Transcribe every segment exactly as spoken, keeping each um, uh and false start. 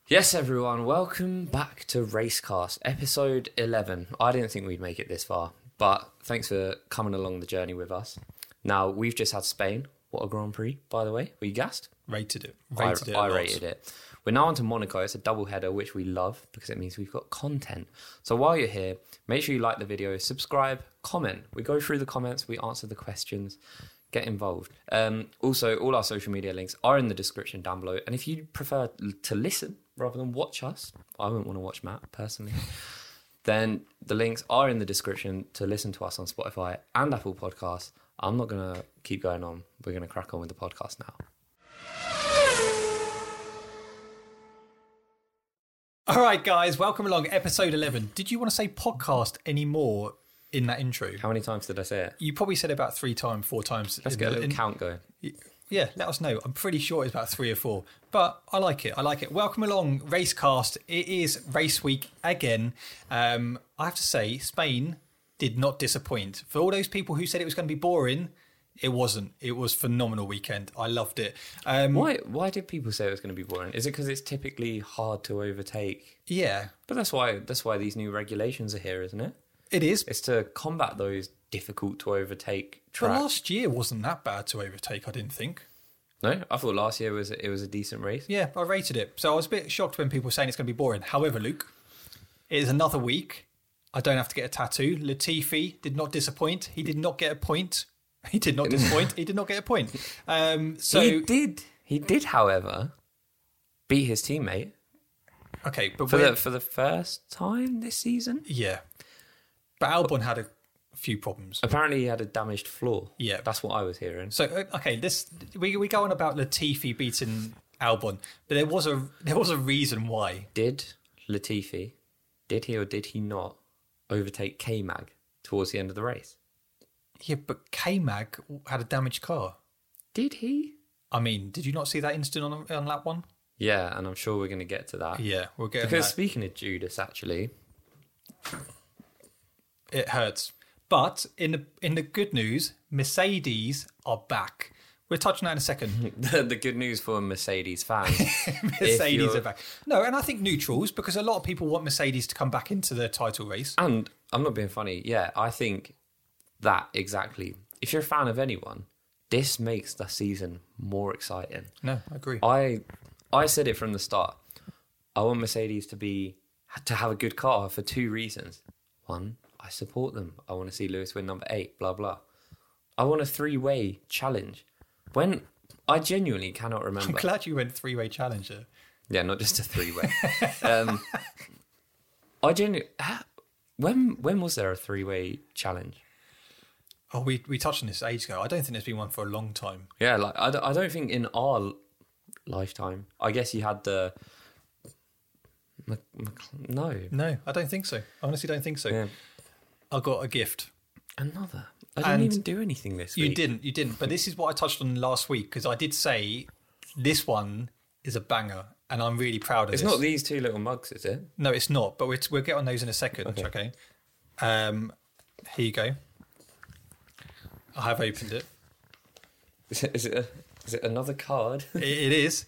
Yes, everyone, welcome back to Racecast, episode eleven. I didn't think we'd make it this far, but thanks for coming along the journey with us. Now, we've just had Spain. What a Grand Prix, by the way. Were you gassed? Rated it. Rated I, it. I rated it. We're now on to Monaco. It's a double header, which we love because it means we've got content. So while you're here, make sure you like the video, subscribe, comment. We go through the comments, we answer the questions. Get involved. Um, also, all our social media links are in the description down below. And if you prefer to listen rather than watch us, I wouldn't want to watch Matt personally, then the links are in the description to listen to us on Spotify and Apple Podcasts. I'm not going to keep going on. We're going to crack on with the podcast now. All right, guys, welcome along. Episode eleven. Did you want to say podcast anymore in that intro? How many times did I say it? You probably said it about three times, four times. Let's get a little in, count going. Yeah, let us know. I'm pretty sure it's about three or four. But I like it. I like it. Welcome along, Racecast. It is race week again. Um, I have to say, Spain did not disappoint. For all those people who said it was going to be boring, it wasn't. It was a phenomenal weekend. I loved it. Um, Why Why did people say it was going to be boring? Is it because it's typically hard to overtake? Yeah. But that's why that's why these new regulations are here, isn't it? It is. It's to combat those difficult to overtake tracks. But last year wasn't that bad to overtake, I didn't think. No, I thought last year was it was a decent race. Yeah, I rated it. So I was a bit shocked when people were saying it's going to be boring. However, Luke, it is another week. I don't have to get a tattoo. Latifi did not disappoint. He did not get a point. He did not disappoint. He did not get a point. Um, so he did. He did, however, beat his teammate. Okay, but for when, the for the first time this season. Yeah, but Albon had a few problems. Apparently, he had a damaged floor. Yeah, that's what I was hearing. So okay, this we we go on about Latifi beating Albon, but there was a there was a reason why. Did Latifi, did he or did he not overtake K-Mag towards the end of the race? Yeah, but K-Mag had a damaged car. Did he? I mean, did you not see that instant on on lap one? Yeah, and I'm sure we're going to get to that. Yeah, we'll get because that. Speaking of Judas, actually, it hurts. But in the in the good news, Mercedes are back. We'll touch on that in a second. the, the good news for Mercedes fans. Mercedes are back. No, and I think neutrals, because a lot of people want Mercedes to come back into the title race. And I'm not being funny. Yeah, I think that exactly. If you're a fan of anyone, this makes the season more exciting. No, I agree. I I said it from the start. I want Mercedes to be to have a good car for two reasons. One, I support them. I want to see Lewis win number eight, blah, blah. I want a three-way challenge. When I genuinely cannot remember. I'm glad you went three-way challenger. Yeah, not just a three-way. um, I genuinely... When, when was there a three-way challenge? Oh, we we touched on this ages ago. I don't think there's been one for a long time. Yeah, like I don't, I don't think in our lifetime. I guess you had the... No. No, I don't think so. I honestly don't think so. Yeah. I got a gift. Another. I didn't And even do anything this week. You didn't, you didn't. But this is what I touched on last week, because I did say this one is a banger, and I'm really proud of it's this. It's not these two little mugs, is it? No, it's not, but we'll, we'll get on those in a second, okay? okay? Um, here you go. I have opened it. Is it, is it, a, is it another card? it, it is.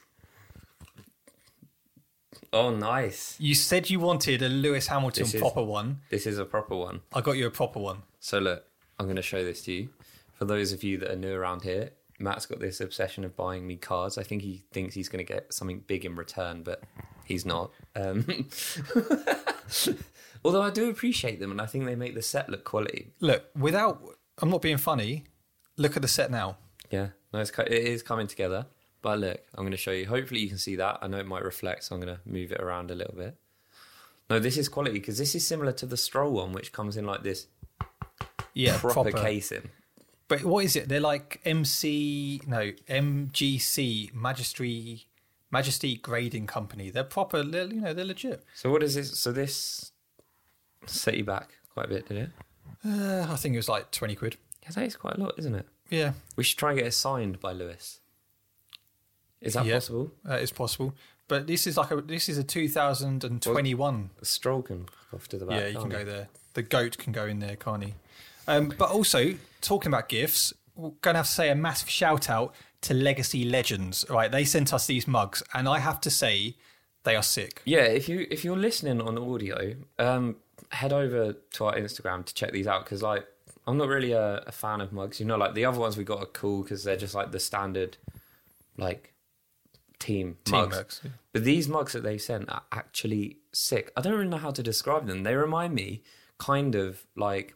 Oh, nice. You said you wanted a Lewis Hamilton this proper is, one. This is a proper one. I got you a proper one. So look, I'm going to show this to you. For those of you that are new around here, Matt's got this obsession of buying me cards. I think he thinks he's going to get something big in return, but he's not. Um, although I do appreciate them, and I think they make the set look quality. Look, without... I'm not being funny. Look at the set now. Yeah, no, it's, it is coming together. But look, I'm going to show you. Hopefully you can see that. I know it might reflect, so I'm going to move it around a little bit. No, this is quality, because this is similar to the Stroll one, which comes in like this yeah, proper, proper casing. But what is it? They're like M C... No, M G C, Majesty... Majesty Grading Company. They're proper, they're, you know, they're legit. So what is this? So this set you back quite a bit, did it? Uh, I think it was like twenty quid. Yeah, that is quite a lot, isn't it? Yeah. We should try and get it signed by Lewis. Is that yeah, possible? That is possible. But this is like a this is a two thousand twenty-one. Well, Stroll can off to the back. Yeah, you can he? go there. The goat can go in there, can't he? Um, but also, talking about gifts, we're going to have to say a massive shout out to Legacy Legends. Right, they sent us these mugs, and I have to say They are sick. Yeah, if you if you're listening on audio, um, head over to our Instagram to check these out because like I'm not really a, a fan of mugs. You know, like the other ones we got are cool because they're just like the standard, like team, Team mugs. mugs, yeah. But these mugs that they sent are actually sick. I don't really know how to describe them. They remind me kind of like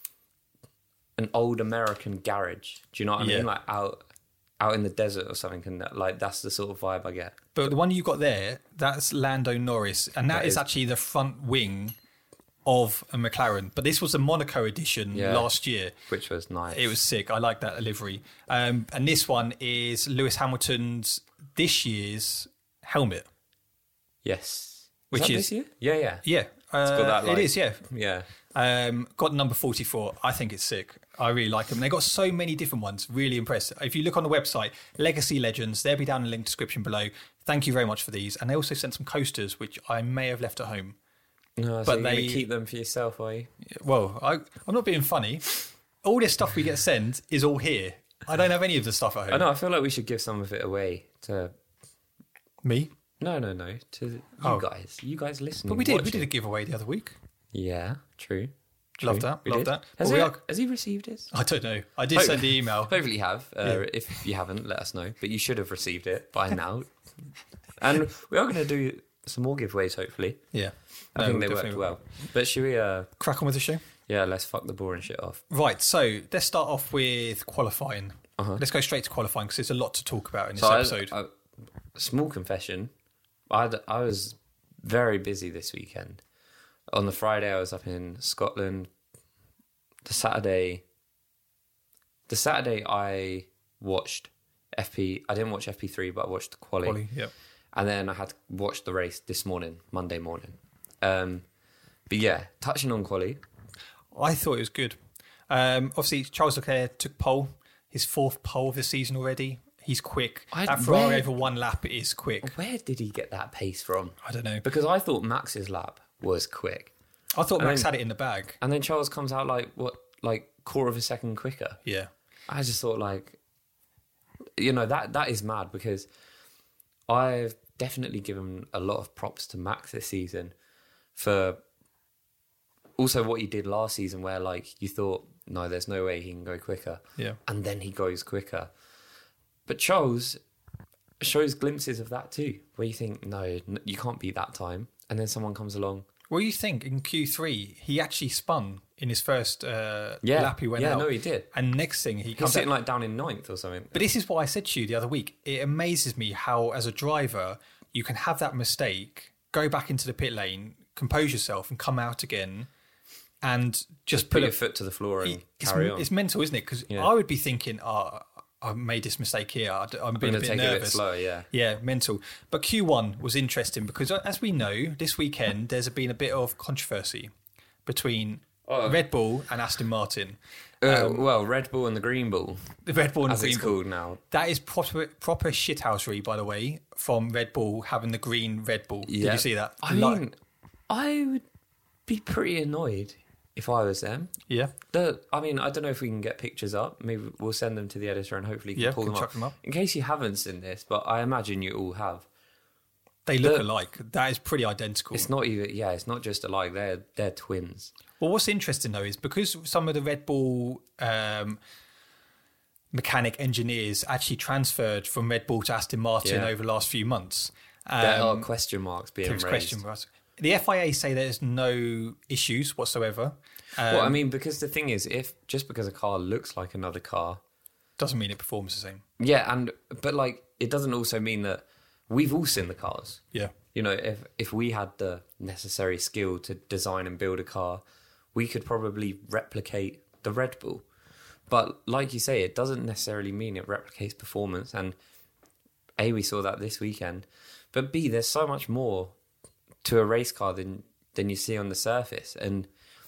an old American garage. Do you know what I Yeah. mean? Like out out in the desert or something, and that, like that's the sort of vibe I get. But the one you got there, that's Lando Norris, and that, That is, is- actually the front wing of a McLaren. But this was the Monaco edition Yeah. last year. Which was nice. It was sick. I like that livery. Um, and this one is Lewis Hamilton's this year's helmet. Yes. Which that is- this year? Yeah, yeah. Yeah, uh, got that, like- it is. Yeah, Yeah. um, got number forty-four. I think it's sick. I really like them. They got so many different ones. Really impressed. If you look on the website, Legacy Legends, they'll be down in the link description below. Thank you very much for these. And they also sent some coasters, which I may have left at home. No, so But you're gonna they- keep them for yourself, are you? Well, I, I'm not being funny. All this stuff we get sent is all here. I don't have any of the stuff at home. I know. I feel like we should give some of it away to. Me? No, no, no. To you Oh. guys. You guys listening. But we did. We watching. did a giveaway the other week. Yeah. True. True. Love that. We Love did. that. Has, But we he, are- has he received it? I don't know. I did Hope- send the email. Hopefully you have. Uh, Yeah. If you haven't, let us know. But you should have received it by now. And we are going to do some more giveaways, hopefully. Yeah. I No, think we they definitely worked well. But should we, uh, Crack on with the show. yeah, let's fuck the boring shit off. Right. So let's start off with qualifying. Uh-huh. Let's go straight to qualifying because there's a lot to talk about in this So I- episode. I- small confession. I I was very busy this weekend. On the Friday, I was up in Scotland. The Saturday, the Saturday I watched F P. I didn't watch F P three, but I watched the quali. Quali, yeah. And then I had to watch the race this morning, Monday morning. Um, but yeah, touching on quali. I thought it was good. Um, obviously, Charles Leclerc took pole, his fourth pole of the season already. He's quick. I- that Ferrari where- over one lap is quick. Where did he get that pace from? I don't know. Because I thought Max's lap was quick. I thought Max then- had it in the bag. And then Charles comes out like, what, like quarter of a second quicker. Yeah. I just thought like, you know, that that is mad because I've definitely given a lot of props to Max this season for also what he did last season where like you thought, no, there's no way he can go quicker. Yeah. And then he goes quicker. But Charles shows glimpses of that too, where you think, no, n- you can't beat that time. And then someone comes along. Well, you think in Q three, he actually spun in his first uh, Yeah. lap he went yeah, out. no, he did. And next thing, he He's comes out. sitting like down in ninth or something. But this is what I said to you the other week. It amazes me how, as a driver, you can have that mistake, go back into the pit lane, compose yourself, and come out again, and just Put put your a. foot to the floor and It's, carry on. it's mental, isn't it? Because Yeah. I would be thinking, oh, I made this mistake here. I- I'm I'm being going a to bit take it a bit nervous. slower, yeah. Yeah, mental. But Q one was interesting because, as we know, this weekend there's been a bit of controversy between Oh. Red Bull and Aston Martin. Uh, well, Red Bull and the Green Bull, The Red Bull and as the it's Green Bull. called now. That is proper proper shithousery, by the way, from Red Bull having the green Red Bull. Did Yeah. you see that? I Like- mean, I would be pretty annoyed if I was them. yeah, The, I mean, I don't know if we can get pictures up. Maybe we'll send them to the editor and hopefully he can Yeah, pull can them chuck up. them up. In case you haven't seen this, but I imagine you all have. they look The- alike. That is pretty identical. It's not even, yeah, it's not just alike. They're they're twins. Well, what's interesting though is because some of the Red Bull um, mechanic engineers actually transferred from Red Bull to Aston Martin Yeah. over the last few months. There are Um, question marks being there's raised. question marks. The F I A say there's no issues whatsoever. Um, Well, I mean, because the thing is, if just because a car looks like another car, doesn't mean it performs the same. yeah, and but like it doesn't also mean that we've all seen the cars. Yeah. You know, if if we had the necessary skill to design and build a car, we could probably replicate the Red Bull. But like you say, it doesn't necessarily mean it replicates performance. And A, we saw that this weekend. But B, there's so much more to a race car than than you see on the surface. And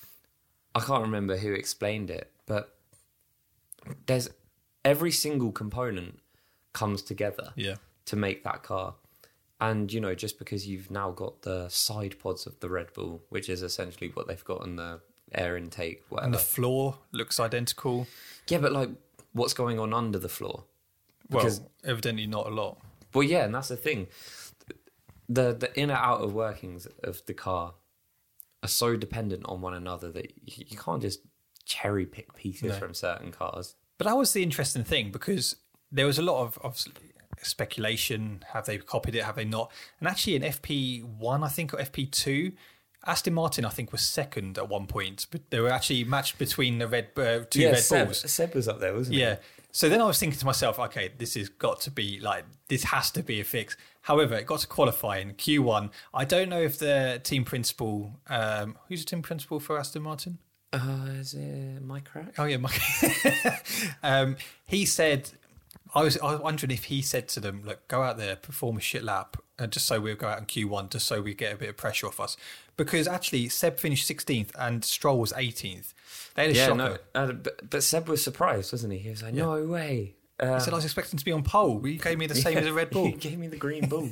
I can't remember who explained it, but there's every single component comes together Yeah. to make that car. And, you know, just because you've now got the side pods of the Red Bull, which is essentially what they've got on the air intake, whatever. And the floor looks identical. Yeah, but like, what's going on under the floor? Because, Well, evidently not a lot. well, yeah, and that's the thing. the the inner outer workings of the car are so dependent on one another that you, you can't just cherry pick pieces No. from certain cars. But that was the interesting thing, because there was a lot of obviously speculation. Have they copied it? Have they not? And actually in F P one, I think, or F P two, Aston Martin, I think, was second at one point. But they were actually matched between the red uh, two yeah, Red Seb, Bulls. Seb was up there, wasn't he? Yeah. So then I was thinking to myself, okay, this has got to be like, this has to be a fix. However, it got to qualifying, Q one. I don't know if the team principal, um, who's the team principal for Aston Martin? Uh, is it Mike Crack? Oh yeah, Mike. um, he said, I was, I was wondering if he said to them, look, go out there, perform a shit lap, uh, just so we'll go out in Q one, just so we get a bit of pressure off us. Because actually, Seb finished sixteenth and Stroll was eighteenth. They had a Yeah, shocker. no, uh, but, but Seb was surprised, wasn't he? He was like, no way. Uh, He said, I was expecting to be on pole. You gave me the same as a Red Bull. He gave me the green bull.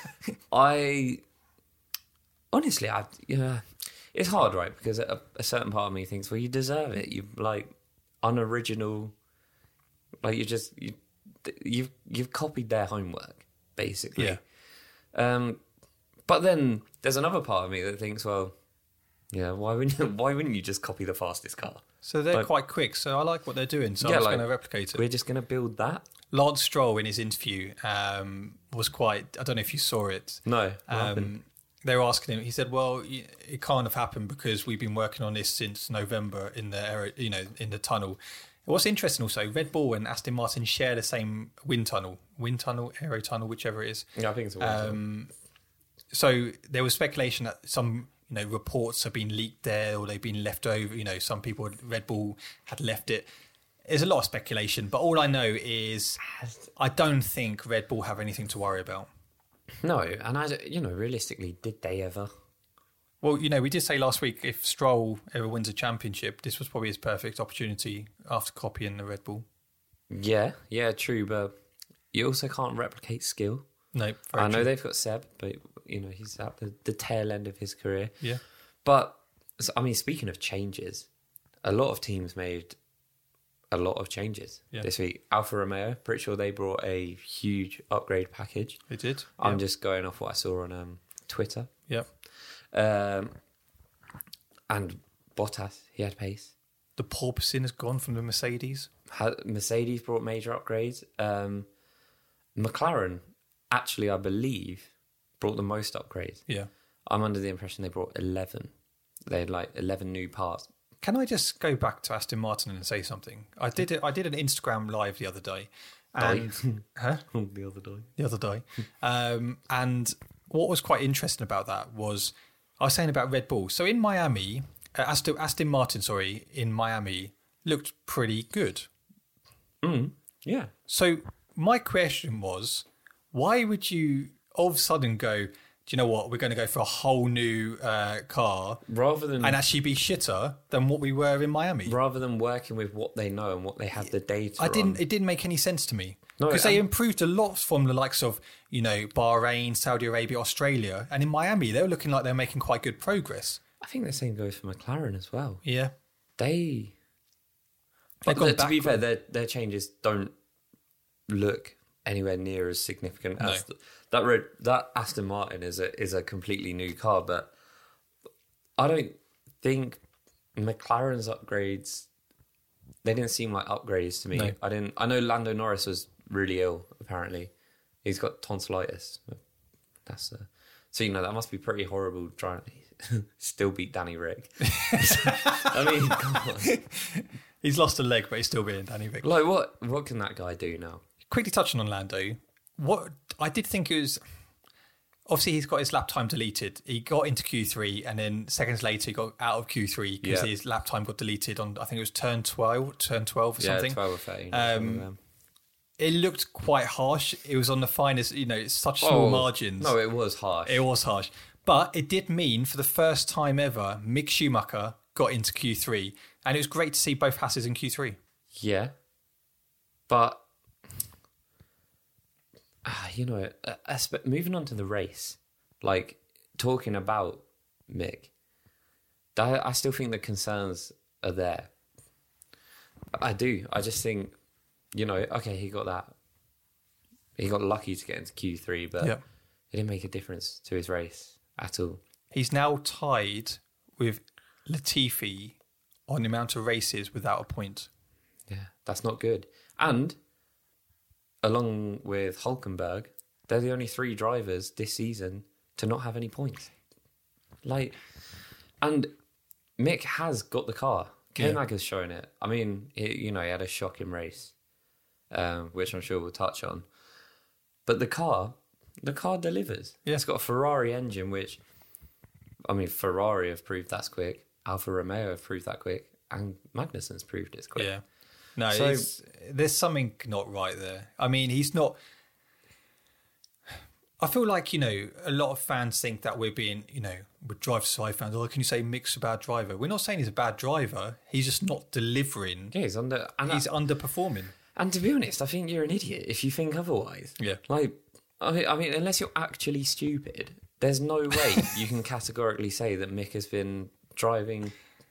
I honestly, I yeah, it's hard, right? Because a, a certain part of me thinks, well, you deserve it. You like unoriginal, like you just you you've you've copied their homework basically. Yeah. Um, but then there's another part of me that thinks, well, yeah, why wouldn't you, why wouldn't you just copy the fastest car? So they're Like- quite quick. So I like what they're doing. So Yeah, I'm just like, going to replicate it. We're just going to build that. Lance Stroll in his interview um, was quite. I don't know if you saw it. No, what happened? Um, they were asking him. He said, "Well, y- it can't have happened because we've been working on this since November in the aero, you know, in the tunnel." What's interesting also, Red Bull and Aston Martin share the same wind tunnel, wind tunnel, aero tunnel, whichever it is. Yeah, I think it's a one. Um, so there was speculation that some, you know, reports have been leaked there, or they've been left over. You know, some people, Red Bull had left it. There's a lot of speculation, but all I know is I don't think Red Bull have anything to worry about. No, and I, you know, realistically, did they ever? Well, you know, we did say last week if Stroll ever wins a championship, this was probably his perfect opportunity after copying the Red Bull. Yeah, yeah, true, but you also can't replicate skill. No, very I know true. they've got Seb, but you know he's at the, the tail end of his career. Yeah. But so, I mean, speaking of changes, a lot of teams made a lot of changes Yeah. this week. Alfa Romeo, pretty sure they brought a huge upgrade package. They did. I'm yeah. just going off what I saw on um, Twitter. Yep. Um, and Bottas, he had pace. The porpoising has gone from the Mercedes. Ha- Mercedes brought major upgrades. Um, McLaren, actually, I believe, brought the most upgrades. Yeah. I'm under the impression they brought eleven. They had like eleven new parts. Can I just go back to Aston Martin and say something? I did it. I did an Instagram live the other day, and huh? the other day. the other day, um, and what was quite interesting about that was I was saying about Red Bull. So in Miami, uh, Aston Aston Martin, sorry, in Miami looked pretty good. Mm, yeah. So my question was, why would you all of a sudden go, do you know what, we're going to go for a whole new uh, car Rather than and actually be shitter than what we were in Miami? rather than working with what they know and what they have the data I didn't. on. It didn't make any sense to me No, because they um, improved a lot from the likes of, you know, Bahrain, Saudi Arabia, Australia, and in Miami they were looking like they're making quite good progress. I think the same goes for McLaren as well. Yeah, They, They've but gone the- to be backward. fair, their their changes don't look anywhere near as significant No. as the, that. Red, that Aston Martin is a is a completely new car, but I don't think McLaren's upgrades. They didn't seem like upgrades to me. No. I didn't. I know Lando Norris was really ill. Apparently, he's got tonsillitis. That's uh, so you know that must be pretty horrible trying to still beat Danny Rick. I mean, come on. he's lost a leg, but he's still being Danny Rick. Like what? What can that guy do now? Quickly touching on Lando, what I did think it was. Obviously, he's got his lap time deleted. He got into Q three, and then seconds later, he got out of Q three because Yeah. his lap time got deleted on. I think it was turn twelve, turn twelve or something. Yeah, twelve or thirteen. Um, It looked quite harsh. It was on the finest, you know, it's such small margins. No, it was harsh. It was harsh. But it did mean for the first time ever, Mick Schumacher got into Q three. And it was great to see both Hasses in Q three. Yeah, but ah, you know, uh, espe- moving on to the race, like talking about Mick, I, I still think the concerns are there. I do. I just think, you know, okay, he got that. He got lucky to get into Q three, but Yeah. it didn't make a difference to his race at all. He's now tied with Latifi on the amount of races without a point. Yeah, that's not good. And along with Hulkenberg, they're the only three drivers this season to not have any points. Like, and Mick has got the car. K-Mag has shown it. I mean, it, you know, he had a shocking race, um, which I'm sure we'll touch on. But the car, the car delivers. Yeah. It's got a Ferrari engine, which, I mean, Ferrari have proved that's quick. Alfa Romeo have proved that quick. And Magnussen's proved it's quick. Yeah. No, So- it's, there's something not right there. I mean, he's not... I feel like, you know, a lot of fans think that we're being, you know, with Drive Side fans, oh, can you say Mick's a bad driver? We're not saying he's a bad driver. He's just not delivering. Yeah, he's under... And He's I- underperforming. And to be honest, I think you're an idiot if you think otherwise. Yeah. Like, I mean, I mean, unless you're actually stupid, there's no way you can categorically say that Mick has been driving.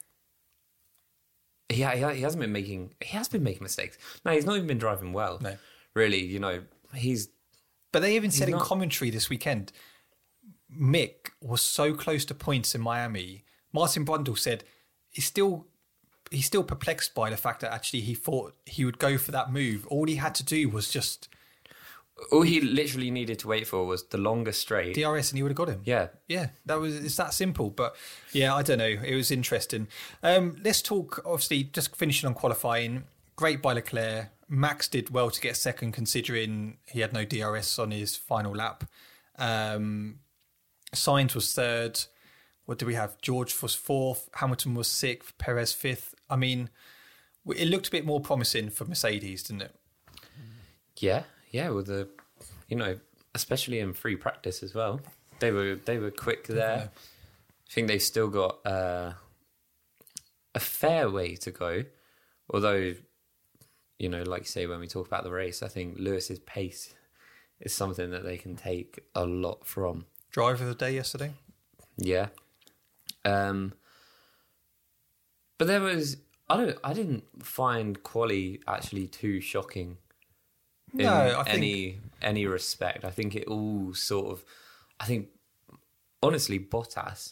He, he he hasn't been making. He has been making mistakes. No, he's not even been driving well. No. Really, you know, he's. But they even said in not- commentary this weekend, Mick was so close to points in Miami. Martin Brundle said he's still he's still perplexed by the fact that actually he thought he would go for that move. All he had to do was just All he literally needed to wait for was the longest straight. D R S and he would have got him. Yeah. Yeah, that was it's that simple. But yeah, I don't know. It was interesting. Um, let's talk. Obviously, just finishing on qualifying. Great by Leclerc. Max did well to get second, considering he had no D R S on his final lap. Um, Sainz was third. What do we have? George was fourth. Hamilton was sixth. Perez fifth. I mean, it looked a bit more promising for Mercedes, didn't it? Yeah, yeah. With the, you know, especially in free practice as well, they were they were quick there. Yeah. I think they've still got uh, a fair way to go. Although, you know, like you say, when we talk about the race, I think Lewis's pace is something that they can take a lot from. Driver of the day yesterday. Yeah. Um. But there was I don't I didn't find quali actually too shocking. In No, I think- any any respect. I think it all sort of. I think honestly, Bottas.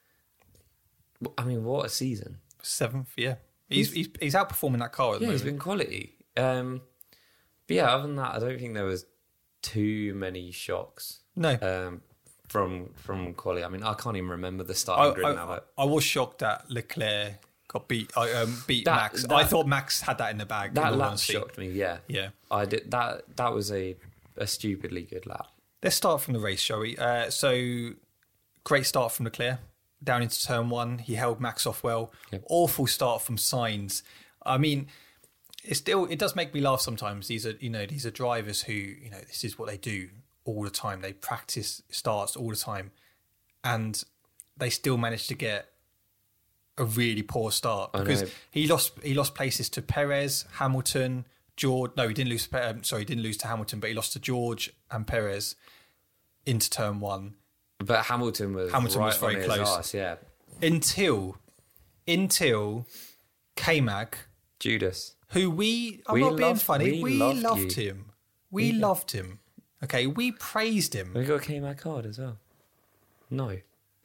I mean, what a season! Seventh, yeah. He's he's, he's outperforming that car at the Yeah, he's moment. been quality. Um, but yeah, other than that, I don't think there was too many shocks No. um, from from quali. I mean, I can't even remember the I, starting grid now. I, But I was shocked that Leclerc got beat. I um, beat That- Max. that- I thought Max had that in the bag. in that all lap honesty. shocked me. Yeah, Yeah. I did that. That was a a stupidly good lap. Let's start from the race, shall we? Uh, so, great start from Leclerc down into turn one. He held Max off well. Yep. Awful start from Sainz. I mean, it still it does make me laugh sometimes. These are you know these are drivers who you know this is what they do all the time. They practice starts all the time, and they still manage to get a really poor start I because know. he lost he lost places to Perez, Hamilton, George. No, he didn't lose. To, um, sorry, he didn't lose to Hamilton, but he lost to George and Perez into turn one But Hamilton was Hamilton right was very on his close. arse, yeah, until until K-Mag, Judas. who we I'm We not being loved- funny, we we, loved loved, you. him. We Yeah. loved him. Okay, we praised him. We got K-Mag card as well. No.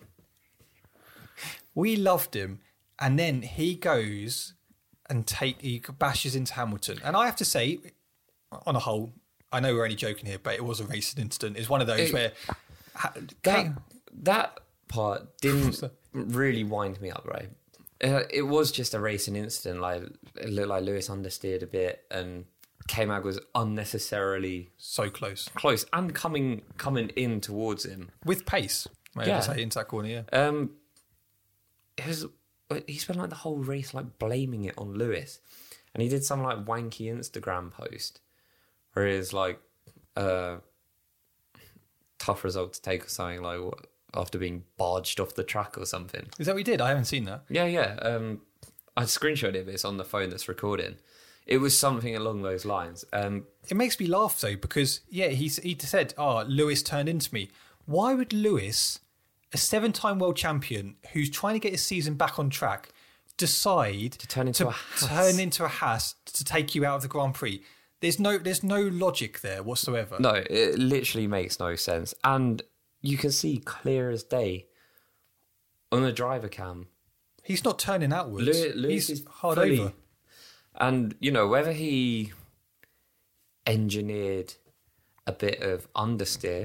We loved him, and then he goes and take he bashes into Hamilton. And I have to say, on a whole, I know we're only joking here, but it was a racing incident. It's one of those It- where ha- That K- that part didn't really wind me up, right? Uh, it was just a racing incident. Like it looked like Lewis understeered a bit, and K-Mag was unnecessarily so close close and coming coming in towards him. with pace. May Yeah. I say into that corner? Yeah, Um, it was he spent like the whole race like blaming it on Lewis, and he did some like wanky Instagram post where it's like uh tough result to take or something like what, after being barged off the track or something. is that what he did? I haven't seen that. Yeah, yeah. Um, I screenshot it, but it's on the phone that's recording. It was something along those lines. Um, It makes me laugh though because yeah, he's he said, "Oh, Lewis turned into me." Why would Lewis, a seven-time world champion who's trying to get his season back on track, decide to turn into a Haas? turn into a Haas to take you out of the Grand Prix? There's no there's no logic there whatsoever. no, it literally makes no sense. And you can see clear as day on the driver cam. He's not turning outwards. Lewis, Lewis He's is hard fully, over. And, you know, whether he engineered a bit of understeer,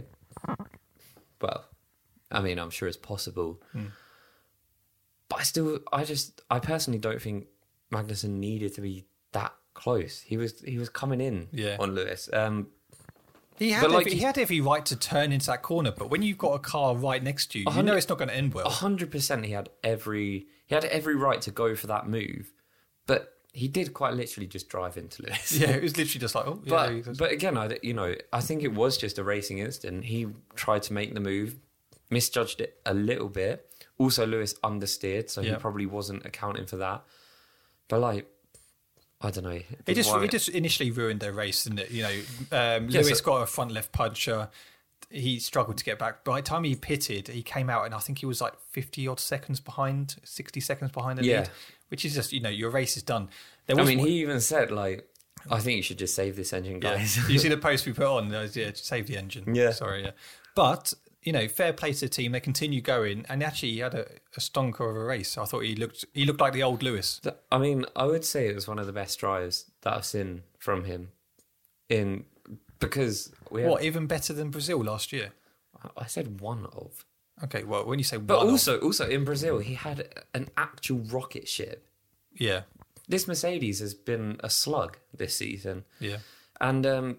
well, I mean, I'm sure it's possible. Mm. But I still, I just, I personally don't think Magnussen needed to be that close. He was he was coming in yeah. on Lewis. Um, he had like, every, he had every right to turn into that corner, but when you've got a car right next to you, you know it's not going to end well. A hundred percent, he had every he had every right to go for that move, but he did quite literally just drive into Lewis. Yeah, it was literally just like, oh, but yeah. but again, I you know I think it was just a racing incident. He tried to make the move, misjudged it a little bit. Also, Lewis understeered, so yeah. he probably wasn't accounting for that. But like, I don't know. It, it just it just initially ruined their race, didn't it? You know, um, yeah, Lewis so, got a front left puncher. He struggled to get back. By the time he pitted, he came out, and I think he was like fifty odd seconds behind, sixty seconds behind the yeah. lead, which is just, you know, your race is done. There was I mean, one, he even said like, I think you should just save this engine, guys. Yeah. You see the post we put on? Yeah, save the engine. Yeah, sorry, yeah, but. You know, fair play to the team. They continue going, and actually, he had a, a stonker of a race. I thought he looked he looked like the old Lewis. I mean, I would say it was one of the best drives that I've seen from him. In because we had, what even better than Brazil last year? I said one of. Okay, well, when you say but one also of, also in Brazil, he had an actual rocket ship. Yeah, this Mercedes has been a slug this season. Yeah, and um,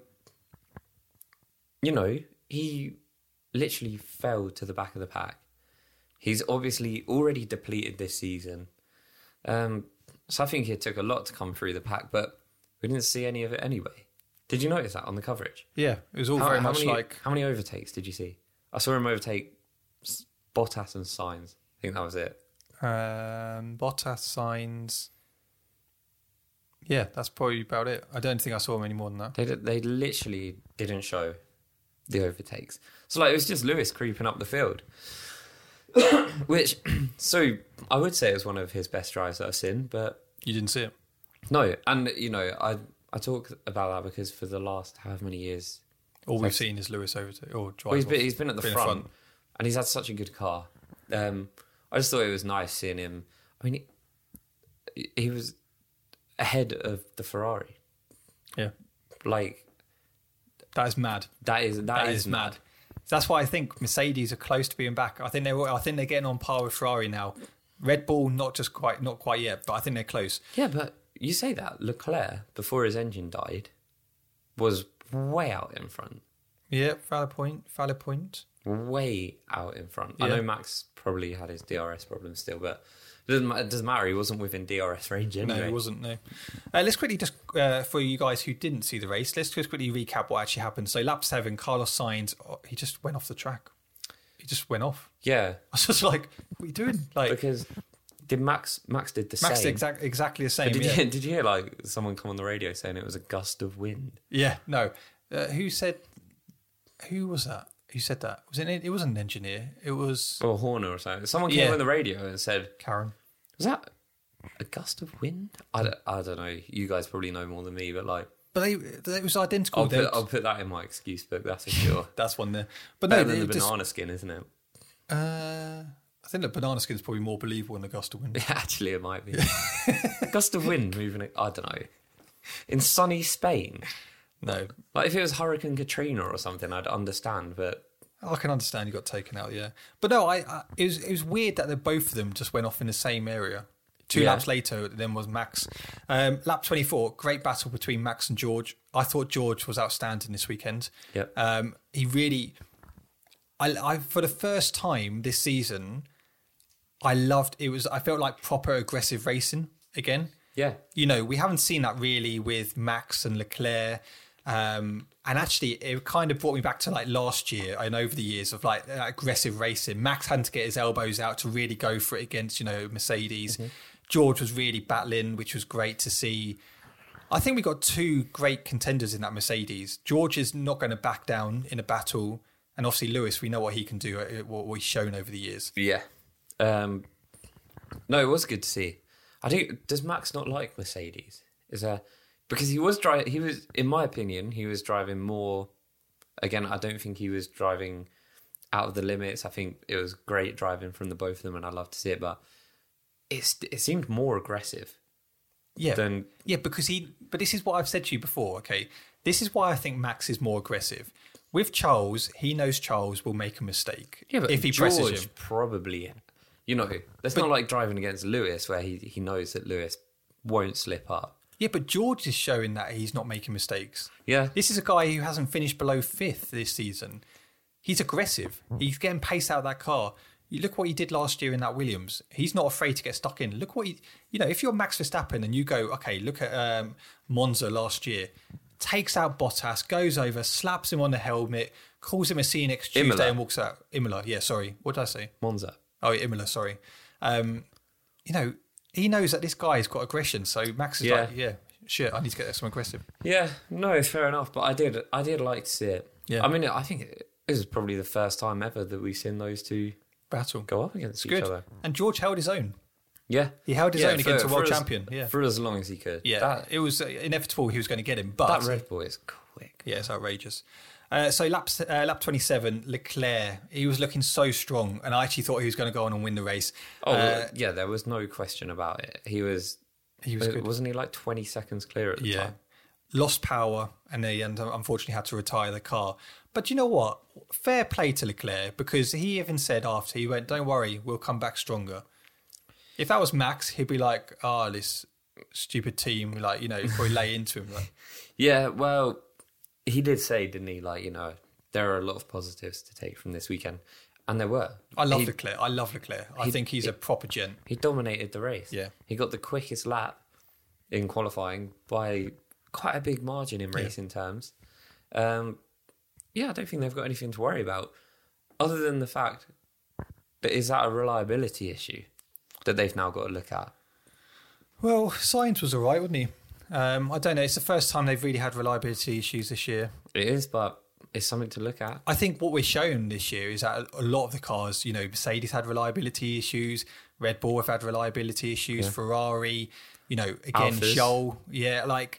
you know he. literally fell to the back of the pack. He's obviously already depleted this season. Um, so I think it took a lot to come through the pack, but we didn't see any of it anyway. Did you notice that on the coverage? Yeah, it was all how, very how much many, like... How many overtakes did you see? I saw him overtake Bottas and Sainz. I think that was it. Um, Bottas, Sainz... Yeah, that's probably about it. I don't think I saw him any more than that. They they literally didn't show the overtakes. So like it was just Lewis creeping up the field. Which, so I would say it was one of his best drives that I've seen, but... You didn't see it? No, and you know, I I talk about that because for the last however many years... All we've seen is Lewis overtake, or drive well, he's, off, been, he's been at the been front, front, and he's had such a good car. Um, I just thought it was nice seeing him. I mean, he, he was ahead of the Ferrari. Yeah. Like... That is mad. That is that, that is, is mad. mad. That's why I think Mercedes are close to being back. I think they're. I think they're getting on par with Ferrari now. Red Bull, not just quite, not quite yet, but I think they're close. Yeah, but you say that Leclerc, before his engine died, was way out in front. Yeah, valid point. Valid point. Way out in front. Yeah. I know Max probably had his D R S problems still, but it doesn't, it doesn't matter. He wasn't within D R S range anyway. No, he wasn't, no. Uh, let's quickly just, uh, for you guys who didn't see the race, let's just quickly recap what actually happened. So lap seven, Carlos Sainz, oh, he just went off the track. He just went off. Yeah. I was just like, what are you doing? Like, because did Max, Max did the Max same. did exact, exactly the same, did, yeah. you, did you hear like someone come on the radio saying it was a gust of wind? Yeah, no. Uh, who said, who was that? Who said that? Was it? It wasn't an engineer. It was... Or Horner or something. Someone came Yeah. on the radio and said... Karen. Was that a gust of wind? I don't, I don't know. You guys probably know more than me, but like... But they, it was identical. I'll They- put, I'll put that in my excuse book, that's for sure. That's one there. But Better no, than they the just- banana skin, isn't it? Uh, I think the banana skin is probably more believable than the gust of wind. Actually, it might be. Gust of wind moving it, I don't know. In sunny Spain. No, Like if it was Hurricane Katrina or something, I'd understand, but... I can understand you got taken out. Yeah, but no, I, I it was it was weird that the both of them just went off in the same area. Two Yeah. laps later, then was Max. Um, lap twenty-four, great battle between Max and George. I thought George was outstanding this weekend. Yep. Um, he really, I, I for the first time this season, I loved it. Was I felt like proper aggressive racing again. Yeah. You know, we haven't seen that really with Max and Leclerc. Um, and actually, it kind of brought me back to like last year and over the years of like uh, aggressive racing. Max had to get his elbows out to really go for it against, you know, Mercedes. Mm-hmm. George was really battling, which was great to see. I think we got two great contenders in that Mercedes. George is not going to back down in a battle. And obviously, Lewis, we know what he can do, uh, what he's shown over the years. Yeah. Um, no, it was good to see. I do. Does Max not like Mercedes? Is there... Because he was driving, he was, in my opinion, he was driving more. Again, I don't think he was driving out of the limits. I think it was great driving from the both of them, and I love to see it. But it's it seemed more aggressive. Yeah, Than, yeah, because he. But this is what I've said to you before. Okay, this is why I think Max is more aggressive. With Charles, he knows Charles will make a mistake. Yeah, but if he George presses him. probably, you know, it's But- not like driving against Lewis where he he knows that Lewis won't slip up. Yeah, but George is showing that he's not making mistakes. Yeah, This is a guy who hasn't finished below fifth this season. He's aggressive. He's getting pace out of that car. You look what he did last year in that Williams. He's not afraid to get stuck in. Look what he, you know, if you're Max Verstappen and you go, okay, look at um, Monza last year, takes out Bottas, goes over, slaps him on the helmet, calls him a C next Tuesday Imola. and walks out. Imola, yeah, sorry. What did I say? Monza. Oh, Imola, sorry. Um, you know, he knows that this guy's got aggression. So Max is Yeah. like, yeah, shit, I need to get some aggressive. Yeah, no, it's fair enough. But I did, I did like to see it. Yeah. I mean, I think it, this is probably the first time ever that we've seen those two Battle. go up against each Good. other. And George held his own. Yeah, He held his Yeah, own for- against a for world as- champion. Yeah. for as long as he could. Yeah. that, it was uh, inevitable he was going to get him, but that Red Bull is quick. yeah, it's outrageous. Uh, so lap, uh, lap twenty-seven, Leclerc, he was looking so strong, and I actually thought he was going to go on and win the race. Oh Uh, yeah, there was no question about it. He was, he was good. wasn't he like twenty seconds clear at the Yeah. time? Lost power, and they and unfortunately had to retire the car. But you know what? Fair play to Leclerc, because he even said after, he went, don't worry, we'll come back stronger. If that was Max, he'd be like, oh, this stupid team, like, you know, he'd probably lay into him. Like, Yeah, well, he did say, didn't he? Like, you know, there are a lot of positives to take from this weekend, and there were. I love he, Leclerc. I love Leclerc. I he- think he's a proper gent. He dominated the race. Yeah. He got the quickest lap in qualifying by quite a big margin in Yeah. racing terms. Um, yeah, I don't think they've got anything to worry about, other than the fact that is that a reliability issue that they've now got to look at. Well, Sainz was all right, wasn't he? Um, I don't know. It's the first time they've really had reliability issues this year. It is, but it's something to look at. I think what we're shown this year is that a lot of the cars, you know, Mercedes had reliability issues, Red Bull have had reliability issues, Yeah. Ferrari, you know, again, Alphas. Shoal. Yeah, like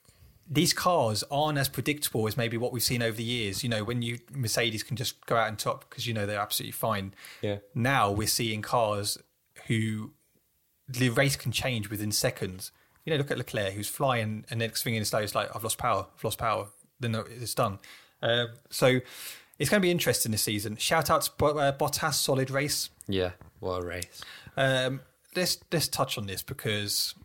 these cars aren't as predictable as maybe what we've seen over the years. You know, when you Mercedes can just go out and top because, you know, they're absolutely fine. Yeah. Now we're seeing cars who the race can change within seconds. You know, look at Leclerc, who's flying, and the next thing in his day is like, I've lost power, I've lost power. Then it's done. Uh, so it's going to be interesting this season. Shout out to Bo- uh, Bottas, solid race. Yeah, what a race. Um, let's let's touch on this because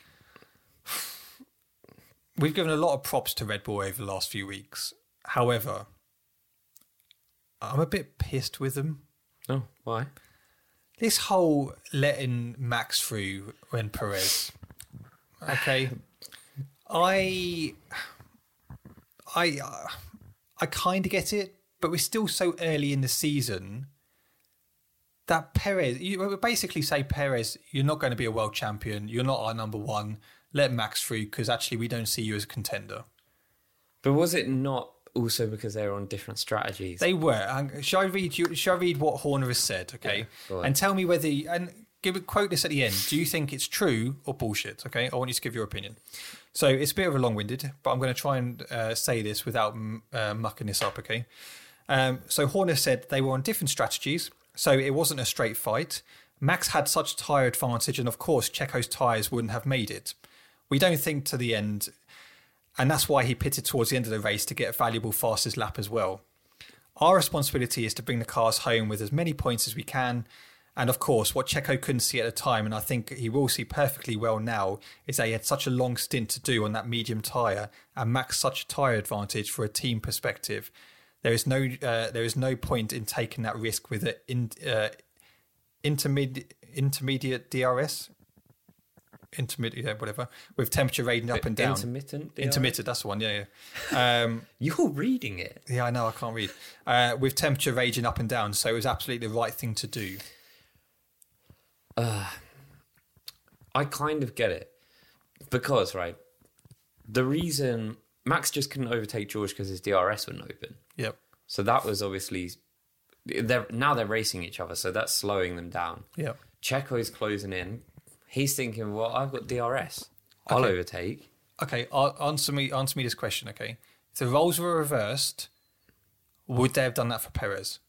we've given a lot of props to Red Bull over the last few weeks. However, I'm a bit pissed with them. Oh, why? This whole letting Max through when Perez. Okay, I, I, uh, I kind of get it, but we're still so early in the season that Perez. You basically say, Perez, you're not going to be a world champion. You're not our number one. Let Max through because actually we don't see you as a contender. But was it not also because they were on different strategies? They were. And shall I read you? Shall I read what Horner has said? Okay, Yeah, go on. and tell me whether and give a quote this at the end. Do you think it's true or bullshit? Okay, I want you to give your opinion. So it's a bit of a long-winded, but I'm going to try and uh, say this without uh, mucking this up. Okay. Um, so Horner said they were on different strategies, so it wasn't a straight fight. Max had such tyre advantage, and of course Checo's tyres wouldn't have made it. We don't think to the end. And that's why he pitted towards the end of the race to get a valuable fastest lap as well. Our responsibility is to bring the cars home with as many points as we can. And of course, what Checo couldn't see at the time, and I think he will see perfectly well now, is that he had such a long stint to do on that medium tyre and Max such a tyre advantage for a team perspective. There is no uh, there is no point in taking that risk with an in, uh, intermediate, intermediate D R S. Intermediate, yeah, whatever, with temperature ranging up and down. Intermittent? D R S? Intermittent, that's the one, yeah, yeah. Um, You're reading it. yeah, I know, I can't read. Uh, with temperature ranging up and down, so it was absolutely the right thing to do. Uh, I kind of get it. Because, right, the reason Max just couldn't overtake George because his D R S wouldn't open. Yep, So that was obviously... They're, now they're racing each other, so that's slowing them down. yep. Checo's closing in. He's thinking, well, I've got D R S. I'll Okay. overtake. Okay, uh, answer me, answer me this question, okay? If the roles were reversed, would they have done that for Perez?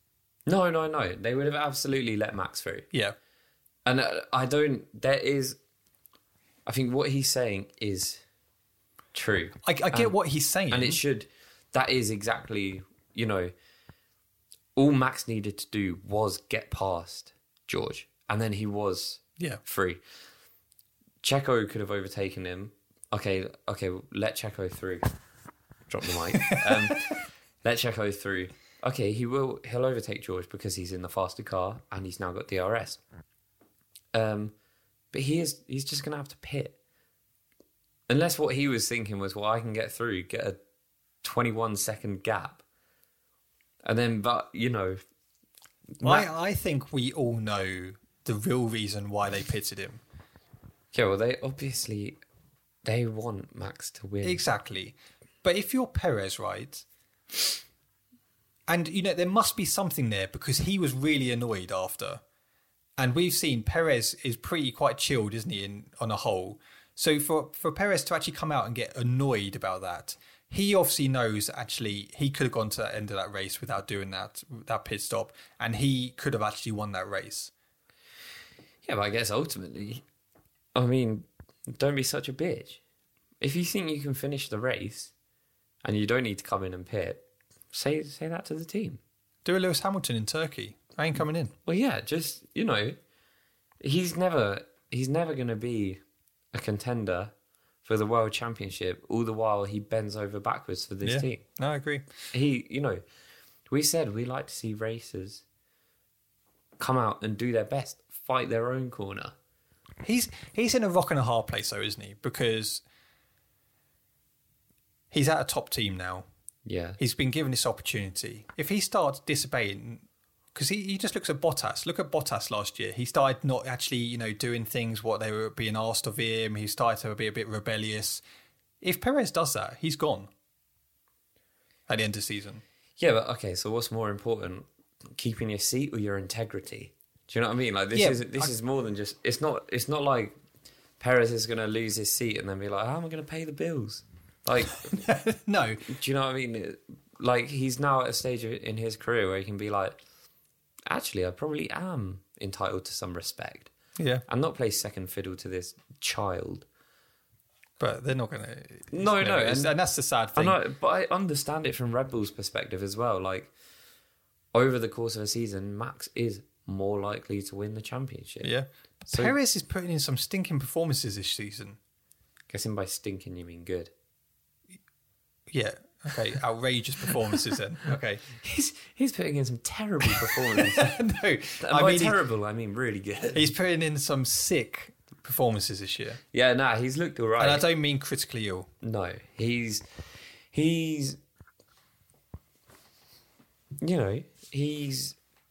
No, no, no. They would have absolutely let Max through. Yeah. And uh, I don't. There is. I think what he's saying is true. I, I get and, what he's saying. And it should. That is exactly, you know, all Max needed to do was get past George. And then he was yeah. free. Checo could have overtaken him. Okay, okay, let Checo through. Drop the mic. Um, let Checo through. Okay, he will. He'll overtake George because he's in the faster car and he's now got D R S. Um, but he is. He's just gonna have to pit. Unless what he was thinking was, well, I can get through, get a twenty-one second gap, and then, but you know, Matt, I I think we all know the real reason why they pitted him. Yeah, well, they obviously they want Max to win. Exactly. But if you're Perez, right, and, you know, there must be something there because he was really annoyed after. And we've seen Perez is pretty quite chilled, isn't he, in, on a whole. So for, for Perez to actually come out and get annoyed about that, he obviously knows actually he could have gone to the end of that race without doing that, that pit stop, and he could have actually won that race. Yeah, but I guess ultimately, I mean, don't be such a bitch. If you think you can finish the race and you don't need to come in and pit, say say that to the team. Do a Lewis Hamilton in Turkey. I ain't coming in. Well, yeah, just, you know, he's never he's never going to be a contender for the World Championship, all the while he bends over backwards for this yeah. team. No, I agree. He, you know, we said we like to see racers come out and do their best, fight their own corner. He's he's in a rock and a hard place, though, isn't he? Because he's at a top team now. Yeah. He's been given this opportunity. If he starts disobeying, because he, he just looks at Bottas. Look at Bottas last year. He started not actually, you know, doing things what they were being asked of him. He started to be a bit rebellious. If Perez does that, he's gone at the end of the season. Yeah, but okay, so what's more important? Keeping your seat or your integrity? Do you know what I mean? Like this Yeah, is this I, is more than just. It's not. It's not like Perez is going to lose his seat and then be like, "How am I going to pay the bills?" Like, no. Do you know what I mean? Like he's now at a stage in his career where he can be like, "Actually, I probably am entitled to some respect." Yeah, and not play second fiddle to this child. But they're not going to. No, no, and, and that's the sad thing. I know, but I understand it from Red Bull's perspective as well. Like over the course of a season, Max is more likely to win the championship. Yeah. So, Perez is putting in some stinking performances this season. Guessing by stinking you mean good. Yeah. Okay. Outrageous performances then. Okay. He's he's putting in some terrible performances. no. And I by mean, terrible, I mean really good. He's putting in some sick performances this year. Yeah, nah, he's looked all right. And I don't mean critically ill. No, he's he's you know, he's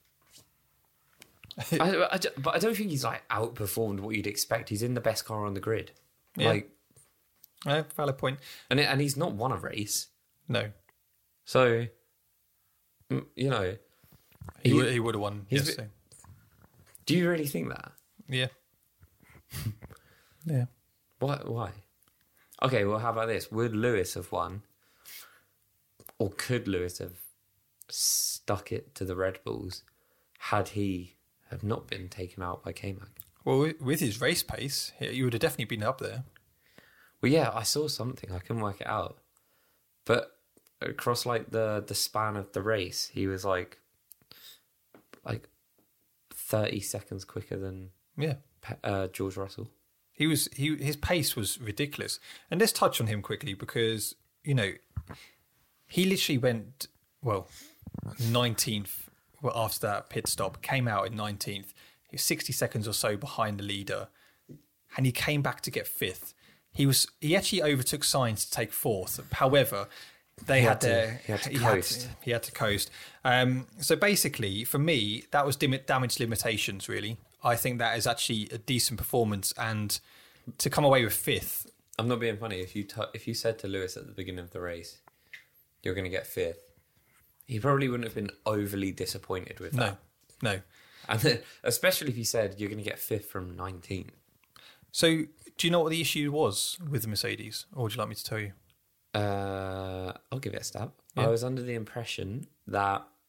I, I, but I don't think he's like outperformed what you'd expect. He's in the best car on the grid. Yeah. Like Yeah, valid point. And it, and he's not won a race. No. So you know, he, he would he would have won he's yesterday. Do you really think that? Yeah. yeah. Why? Why? Okay, well, how about this? Would Lewis have won? Or could Lewis have stuck it to the Red Bulls had he have not been taken out by K-Mag? Well, with his race pace, he would have definitely been up there. Well, yeah, I saw something. I couldn't work it out. But across, like, the, the span of the race, he was, like, like thirty seconds quicker than yeah uh, George Russell. He was he his pace was ridiculous. And let's touch on him quickly because, you know, he literally went, well, nineteenth well, after that pit stop, came out in nineteenth. He was sixty seconds or so behind the leader. And he came back to get fifth. He was he actually overtook Sainz to take fourth. However, they he had, had their to, he had to he coast. Had to, he had to coast. Um, so basically, for me, that was dim- damage limitations. Really, I think that is actually a decent performance, and to come away with fifth. I'm not being funny. If you t- if you said to Lewis at the beginning of the race, you're going to get fifth, he probably wouldn't have been overly disappointed with that. No, no. And then, especially if you said you're going to get fifth from nineteenth. So, do you know what the issue was with the Mercedes, or would you like me to tell you? Uh, I'll give it a stab. Yeah. I was under the impression that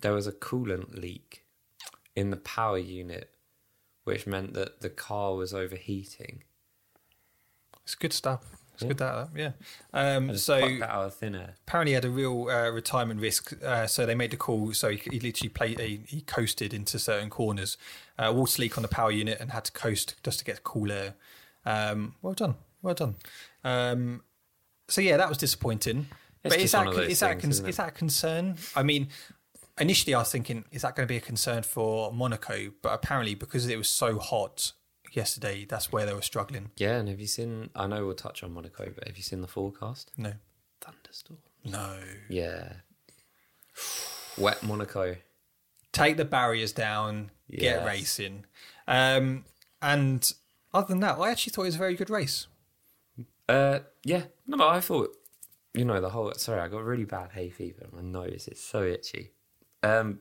there was a coolant leak in the power unit, which meant that the car was overheating. It's good stuff. It's Yeah. good data, yeah. Um, I just so plucked that out of thin air. apparently he had a real uh, retirement risk, uh, so they made the call. So he, he literally played, he, he coasted into certain corners, uh, water leak on the power unit, and had to coast just to get cool air. Um, well done, well done. Um, so yeah, that was disappointing. It's but is just that one of those is that things, con- isn't it? is that a concern? I mean, initially I was thinking, is that going to be a concern for Monaco? But apparently, because it was so hot yesterday, that's where they were struggling. Yeah, and have you seen? I know we'll touch on Monaco, but have you seen the forecast? No, Thunderstorm. no. Yeah. Wet Monaco. Take the barriers down, get Yes. racing. Um, and other than that, I actually thought it was a very good race. Uh, yeah. No, but I thought, you know, the whole. Sorry, I got really bad hay fever. My nose is so itchy. Um,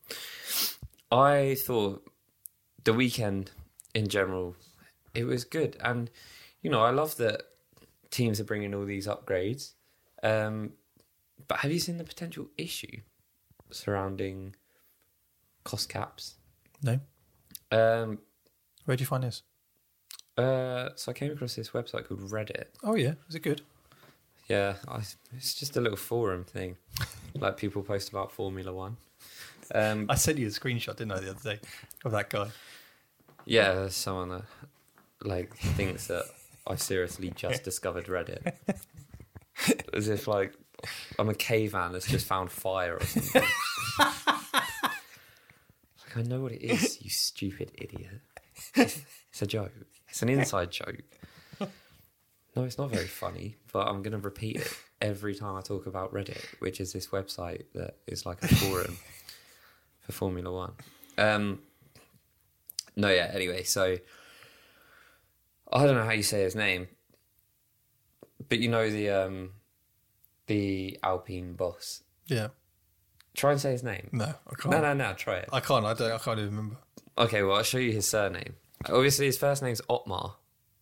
I thought the weekend in general, it was good, and you know, I love that teams are bringing all these upgrades. Um, but have you seen the potential issue surrounding cost caps? No, Um, where'd you find this? uh, so I came across this website called Reddit. Oh yeah, is it good? Yeah, I, it's just a little forum thing, like people post about Formula One. Um, I sent you a screenshot, didn't I, the other day, of that guy. yeah, there's someone that like thinks that I seriously just discovered Reddit, as if like I'm a caveman that's just found fire or something. Like, I know what it is, you stupid idiot. It's a joke. It's an inside joke. No, it's not very funny, but I'm going to repeat it every time I talk about Reddit, which is this website that is like a forum for Formula One. Um, no, yeah, anyway, so I don't know how you say his name, but you know the um, the Alpine boss. Yeah. Try and say his name. No, I can't. No, no, no, try it. I can't. I don't. I can't even remember. Okay, well, I'll show you his surname. Obviously, his first name's Otmar.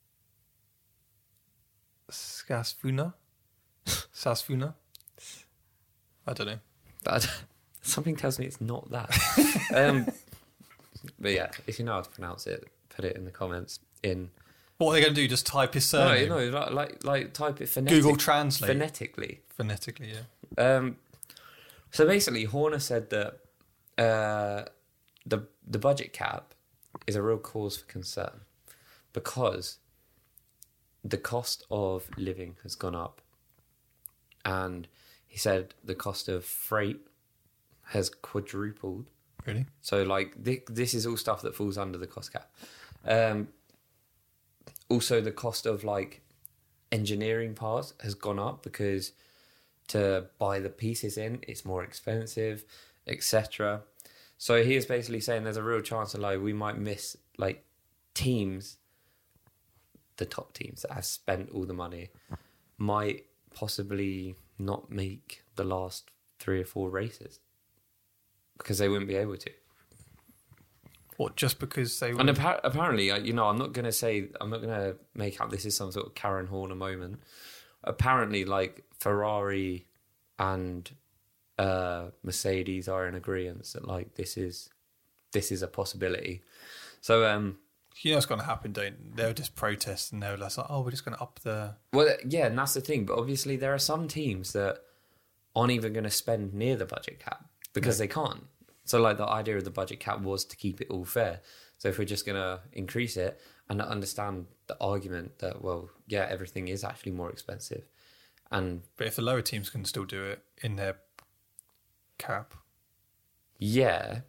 Skasfuna? Sasfuna? I don't know. That, something tells me it's not that. um, but yeah, if you know how to pronounce it, put it in the comments. In What are they going to do? Just type his no, surname? no, like like, like type it phonetic, Google Translate. phonetically. Phonetically, yeah. Um, so basically, Horner said that uh, the the budget cap is a real cause for concern because the cost of living has gone up, and he said the cost of freight has quadrupled. Really? So like th- this is all stuff that falls under the cost cap. Um, also, the cost of like engineering parts has gone up because to buy the pieces in, it's more expensive, et cetera. So he is basically saying there's a real chance that like we might miss like teams, the top teams that have spent all the money, might possibly not make the last three or four races because they wouldn't be able to. What, just because they were... And appa- apparently, uh, you know, I'm not going to say, I'm not going to make out this is some sort of Karen Horner moment. Apparently, like, Ferrari and uh, Mercedes are in agreement that, like, this is this is a possibility. So, um, You know what's going to happen, don't they? They'll just protest and they'll just like, oh, we're just going to up the... well, yeah, and that's the thing. But obviously, there are some teams that aren't even going to spend near the budget cap because No. they can't. So, like, the idea of the budget cap was to keep it all fair. So, if we're just going to increase it and understand the argument that, well, yeah, everything is actually more expensive. And But if the lower teams can still do it in their cap... yeah,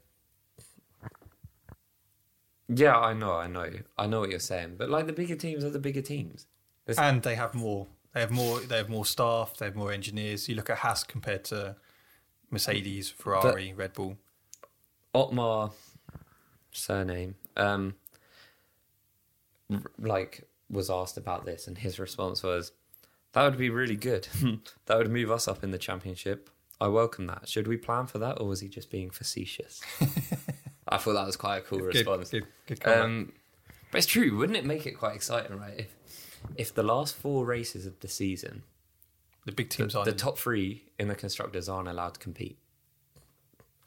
yeah, I know, I know, I know what you're saying. But like the bigger teams are the bigger teams. There's- And they have more. They have more. They have more staff. They have more engineers. You look at Haas compared to Mercedes, Ferrari, Red Bull. Otmar, surname, um, r- like was asked about this, and his response was, "That would be really good. That would move us up in the championship. I welcome that. Should we plan for that, or was he just being facetious?" I thought that was quite a cool Good, response. good, good comment. Um, but it's true, wouldn't it make it quite exciting, right? If if the last four races of the season, the big the, teams aren't. the top three in the constructors aren't allowed to compete,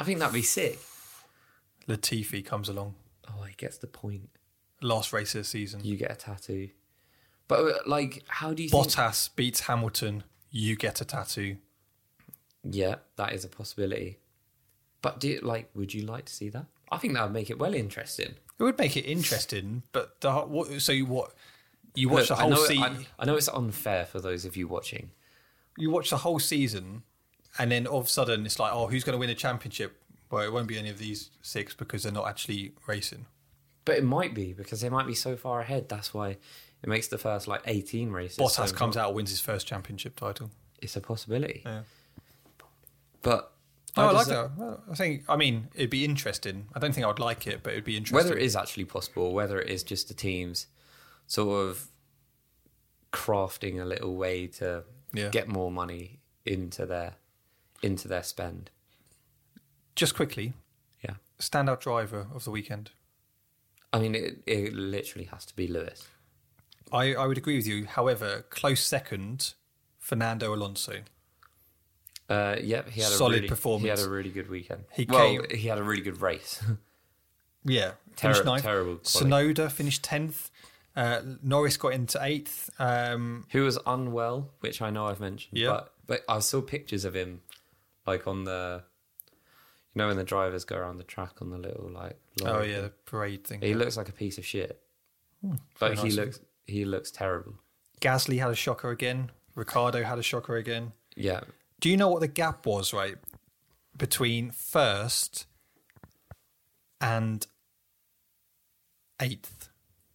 I think that'd be sick. Latifi comes along. Oh, he gets the point. Last race of the season. You get a tattoo. But, uh, like, how do you Bottas think... beats Hamilton. You get a tattoo. Yeah, that is a possibility. But, do you, like, would you like to see that? I think that would make it well interesting. It would make it interesting, but the, what, so you what? You watch Look, the whole season. I, I know it's unfair for those of you watching. You watch the whole season, and then all of a sudden it's like, oh, who's going to win a championship? Well, it won't be any of these six because they're not actually racing. But it might be because they might be so far ahead. That's why it makes the first like eighteen races. Bottas so comes out and wins his first championship title. It's a possibility. Yeah. But no, I, I like that. Well, I think. I mean, it'd be interesting. I don't think I would like it, but it'd be interesting. Whether it is actually possible, whether it is just the teams sort of crafting a little way to yeah. get more money into their into their spend. Just quickly, yeah. Standout driver of the weekend. I mean, it, it literally has to be Lewis. I, I would agree with you. However, close second, Fernando Alonso. Uh, yep, he had a solid really, performance. He had a really good weekend. He well, came, he had a really good race. yeah, Ter- finished ninth. Terrible. Sonoda finished tenth. Uh, Norris got into eighth. Um, Who was unwell, which I know I've mentioned. Yeah. But, but I saw pictures of him, like on the, you know, when the drivers go around the track on the little like. Oh yeah, thing. The parade thing. He yeah. looks like a piece of shit. Hmm, like he nice. looks, he looks terrible. Gasly had a shocker again. Ricardo had a shocker again. Yeah. Do you know what the gap was, right, between first and eighth?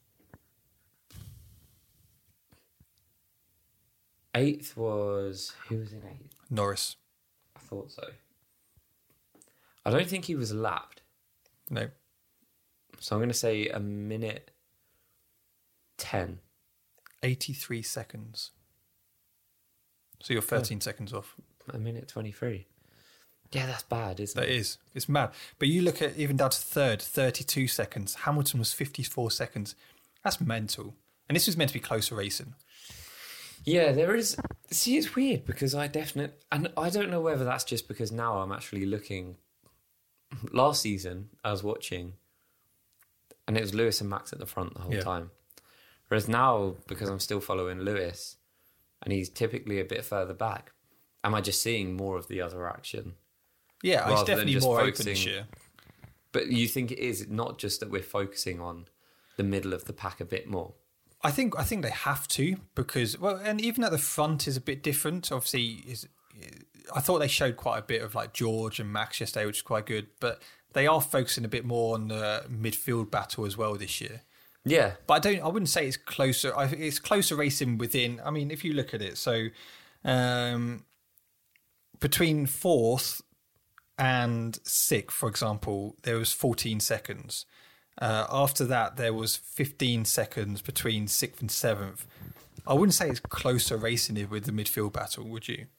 Eighth was... Who was in eighth? Norris. I thought so. I don't think he was lapped. No. So I'm going to say a minute ten. eighty-three seconds. So you're thirteen oh. seconds off. A minute twenty-three. Yeah, that's bad, isn't that it? That is. It's mad. But you look at even down to third, thirty-two seconds. Hamilton was fifty-four seconds. That's mental. And this was meant to be closer racing. Yeah, there is... See, it's weird because I definitely... And I don't know whether that's just because now I'm actually looking... Last season, I was watching and it was Lewis and Max at the front the whole yeah. time. Whereas now, because I'm still following Lewis and he's typically a bit further back, am I just seeing more of the other action? Yeah, it's definitely more open this year. But you think it is not just that we're focusing on the middle of the pack a bit more? I think I think they have to because, well, and even at the front is a bit different. Obviously, is I thought they showed quite a bit of like George and Max yesterday, which is quite good. But they are focusing a bit more on the midfield battle as well this year. Yeah, but I don't. I wouldn't say it's closer. I think it's closer racing within. I mean, if you look at it, so um, between fourth and sixth, for example, there was fourteen seconds. Uh, after that, there was fifteen seconds between sixth and seventh. I wouldn't say it's closer racing it with the midfield battle, would you?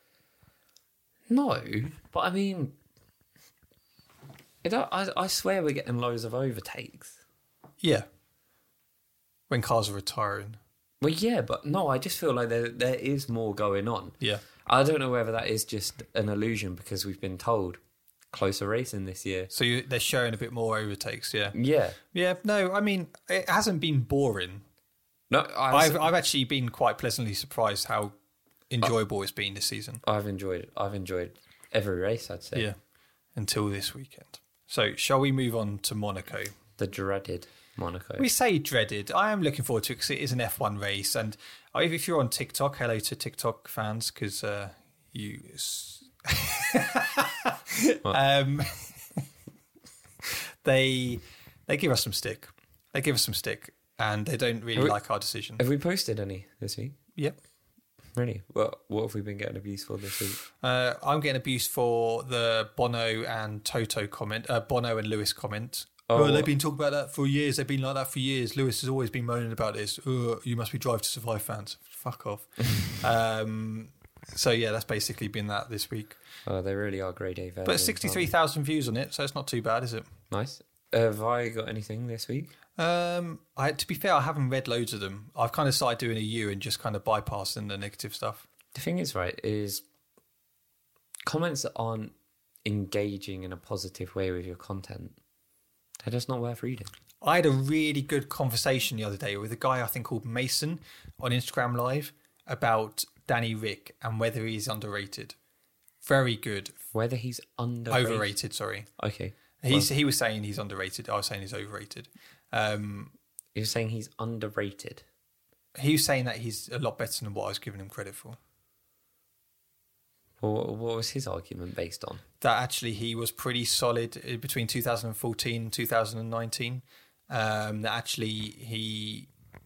No, but I mean, it, I, I swear we're getting loads of overtakes. Yeah. When cars are retiring. Well, yeah, but no, I just feel like there there is more going on. Yeah. I don't know whether that is just an illusion because we've been told closer racing this year. So you, they're showing a bit more overtakes, yeah. Yeah. Yeah, no, I mean, it hasn't been boring. No, I I've I've actually been quite pleasantly surprised how enjoyable I, it's been this season. I've enjoyed it. I've enjoyed every race, I'd say. Yeah, until this weekend. So, shall we move on to Monaco? The dreaded Monaco. We say dreaded. I am looking forward to it because it is an F one race. And if you're on TikTok, hello to TikTok fans because uh, you... um, they they give us some stick. They give us some stick, and they don't really we, like our decision. Have we posted any this week? Yep. Really? What what have we been getting abuse for this week? Uh, I'm getting abuse for the Bono and Toto comment. Uh, Bono and Lewis comment. Oh, oh, they've been talking about that for years. They've been like that for years. Lewis has always been moaning about this. Oh, you must be Drive to Survive fans. Fuck off. um, so yeah, that's basically been that this week. Oh, they really are grade A. But sixty-three thousand views on it, so it's not too bad, is it? Nice. Have I got anything this week? Um, I to be fair, I haven't read loads of them. I've kind of started doing a U and just kind of bypassing the negative stuff. The thing is, right, is comments that aren't engaging in a positive way with your content, they're just not worth reading. I had a really good conversation the other day with a guy I think called Mason on Instagram Live about Danny Rick and whether he's underrated. Very good. Whether he's underrated. Overrated, sorry. Okay. He's, well, he was saying he's underrated. I was saying he's overrated. Um, You're saying he's underrated? He was saying that he's a lot better than what I was giving him credit for. Well, what was his argument based on? That actually he was pretty solid between two thousand fourteen and two thousand nineteen. Um, that actually he...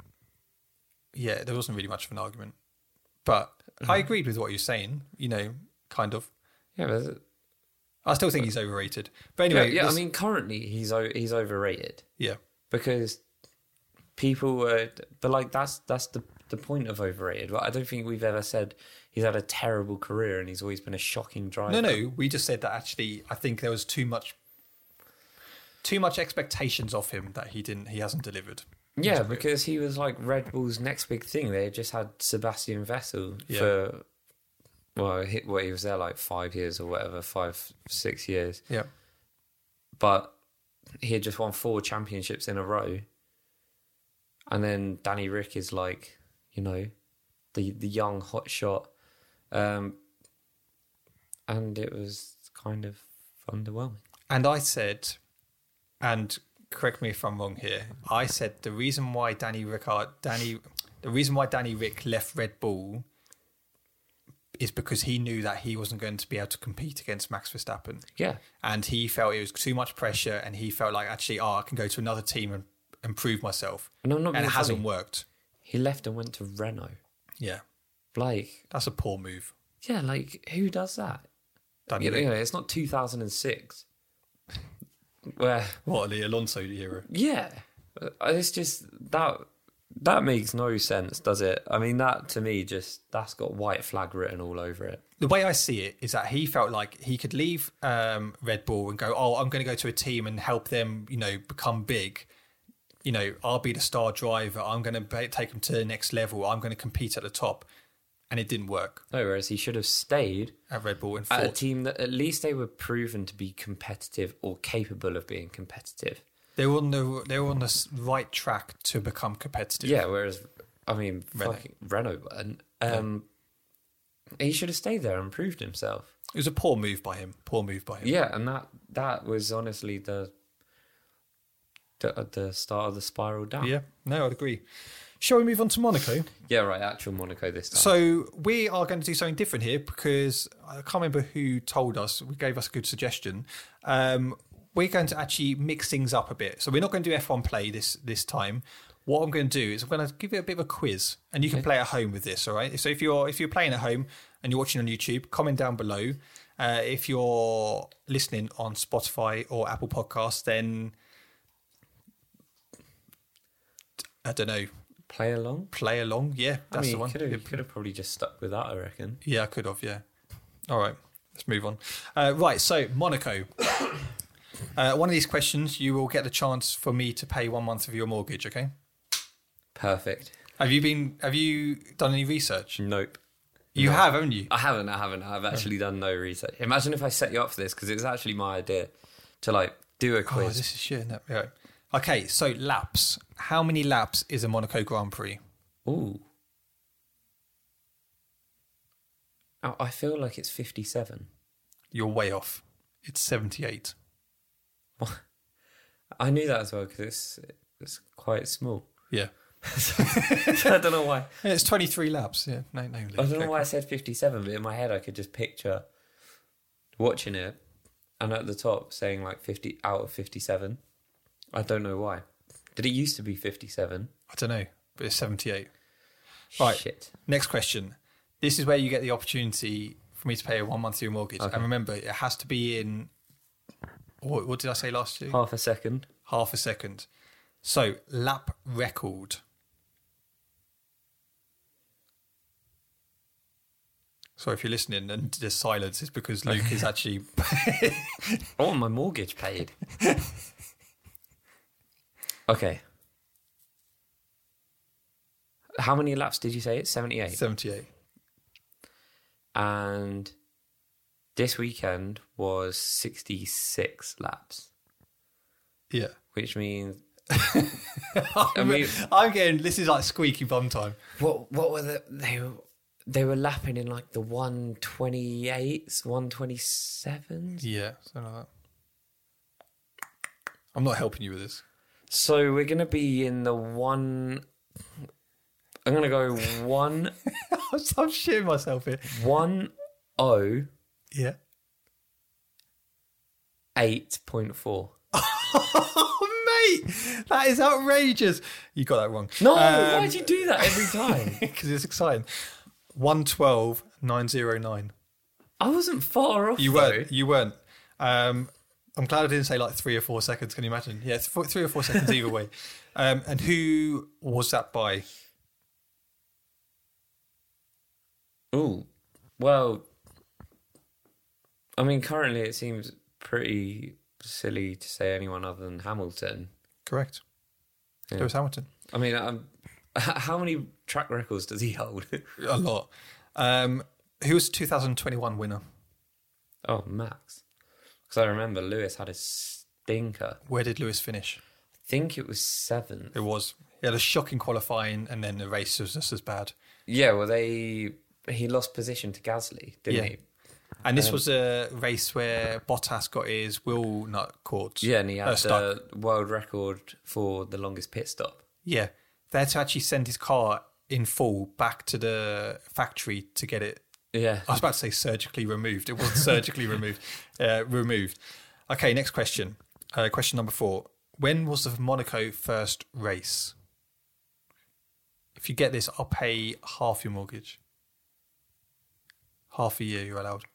Yeah, there wasn't really much of an argument. But mm-hmm. I agreed with what you're saying, you know, kind of. Yeah, but... I still think he's overrated. But anyway... Yeah, yeah I mean, currently he's he's overrated. Yeah. Because people are... But, like, that's that's the, the point of overrated. Well, I don't think we've ever said he's had a terrible career and he's always been a shocking driver. No, no, we just said that actually I think there was too much... Too much expectations of him that he didn't, he hasn't delivered. Yeah, because he was like Red Bull's next big thing. They just had Sebastian Vettel yeah. for, well, he, well, he was there like five years or whatever, five, six years. Yeah. But he had just won four championships in a row. And then Danny Rick is like, you know, the, the young hot shot. Um, and it was kind of underwhelming. And I said... And correct me if I'm wrong here. I said the reason why Danny Rickard, Danny, the reason why Danny Rick left Red Bull is because he knew that he wasn't going to be able to compete against Max Verstappen. Yeah, and he felt it was too much pressure, and he felt like actually, oh, I can go to another team and improve myself. No, not and it funny. hasn't worked. He left and went to Renault. Yeah, like that's a poor move. Yeah, like who does that? Danny you Rick. know, it's not two thousand six. Where what the Alonso era? Yeah, it's just that that makes no sense, does it? I mean, that to me just that's got white flag written all over it. The way I see it is that he felt like he could leave um, Red Bull and go, oh, I'm going to go to a team and help them, you know, become big. You know, I'll be the star driver. I'm going to take them to the next level. I'm going to compete at the top. And it didn't work. No, whereas he should have stayed at Red Bull and at fought. a team that at least they were proven to be competitive or capable of being competitive. They were on the they were on the right track to become competitive. Yeah, whereas I mean, Renault. fucking Renault weren't. Um, yeah. He should have stayed there and proved himself. It was a poor move by him. Poor move by him. Yeah, and that that was honestly the the, the start of the spiral down. Yeah, no, I'd agree. Shall we move on to Monaco? Yeah, right, actual Monaco this time. So we are going to do something different here because I can't remember who told us, who gave us a good suggestion. Um, we're going to actually mix things up a bit. So we're not going to do F one play this this time. What I'm going to do is I'm going to give you a bit of a quiz and you can okay. play at home with this, all right? So if you're if you're playing at home and you're watching on YouTube, comment down below. Uh, if you're listening on Spotify or Apple Podcasts, then I don't know. Play along? Play along, yeah. That's I mean, the one. Could have, could have probably just stuck with that, I reckon. Yeah, I could have, yeah. All right, let's move on. Uh, right, so Monaco. uh, one of these questions, you will get the chance for me to pay one month of your mortgage, okay? Perfect. Have you been? Have you done any research? Nope. You no. have, haven't you? I haven't, I haven't. I've actually done no research. Imagine if I set you up for this, because it was actually my idea to, like, do a quiz. Oh, this is shit, isn't it? Yeah. Okay, so laps. How many laps is a Monaco Grand Prix? Ooh. Oh, I feel like it's fifty-seven. You're way off. It's seventy-eight. I knew that as well because it's, it's quite small. Yeah. I don't know why. Yeah, it's twenty-three laps. Yeah, no, no. I don't know why I said fifty-seven, but in my head I could just picture watching it and at the top saying like fifty out of fifty-seven. I don't know why. Did it used to be fifty-seven? I don't know, but it's seventy-eight. Right. Shit. Next question. This is where you get the opportunity for me to pay a one month of your mortgage. Okay. And remember, it has to be in, what, what did I say last year? Half a second. Half a second. So, lap record. So if you're listening and there's silence, it's because Luke is actually... I want my mortgage paid. Okay. How many laps did you say? It's seventy-eight. seventy-eight. And This weekend was sixty-six laps, Yeah. which means I mean- I'm getting, this is like squeaky bum time. what what were the they were they were lapping in like the one twenty-eights, one twenty-sevens. Yeah, something like that. I'm not helping you with this. So we're gonna be in the one. I'm gonna go one I'm, I'm shitting myself here. one oh Yeah. eight point four. Oh, mate, that is outrageous. You got that wrong. No, Um, why'd you do that every time? Because it's exciting. one twelve nine oh nine. I wasn't far off. You though. weren't. You weren't. Um, I'm glad I didn't say like three or four seconds. Can you imagine? Yeah, th- three or four seconds either way. Um, and who was that by? Ooh, well, I mean, currently it seems pretty silly to say anyone other than Hamilton. Correct. Yeah. Lewis Hamilton. I mean, um, how many track records does he hold? A lot. Um, who was the two thousand twenty-one winner? Oh, Max. Because I remember Lewis had a stinker. Where did Lewis finish? I think it was seventh. It was. He had a shocking qualifying, and then the race was just as bad. Yeah, well, they he lost position to Gasly, didn't Yeah. he? And this Um, was a race where Bottas got his wheel nut caught. Yeah, and he had uh, stuck. the world record for the longest pit stop. Yeah, they had to actually send his car in full back to the factory to get it. Yeah. I was about to say surgically removed. It wasn't surgically removed. Uh, removed. Okay, next question. Uh, question number four. When was the Monaco first race? If you get this, I'll pay half your mortgage. Half a year you're allowed.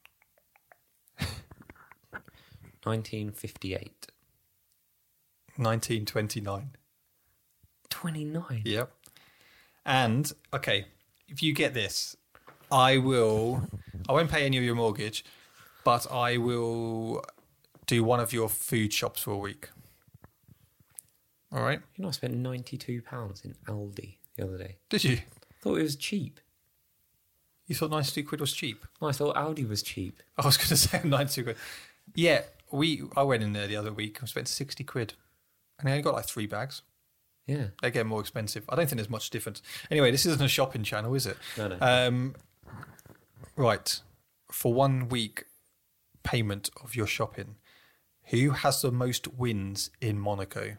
nineteen fifty-eight. nineteen twenty-nine. twenty-nine? Yep. And, okay, if you get this, I will, I won't pay any of your mortgage, but I will do one of your food shops for a week. All right? You know, I spent ninety-two pounds in Aldi the other day. Did you? Thought it was cheap. You thought ninety-two quid was cheap? No, I thought Aldi was cheap. I was going to say ninety-two quid. Yeah, we. I went in there the other week and spent sixty quid. And I only got like three bags. Yeah. They get more expensive. I don't think there's much difference. Anyway, this isn't a shopping channel, is it? No, no. Um, right. For one week payment of your shopping, who has the most wins in Monaco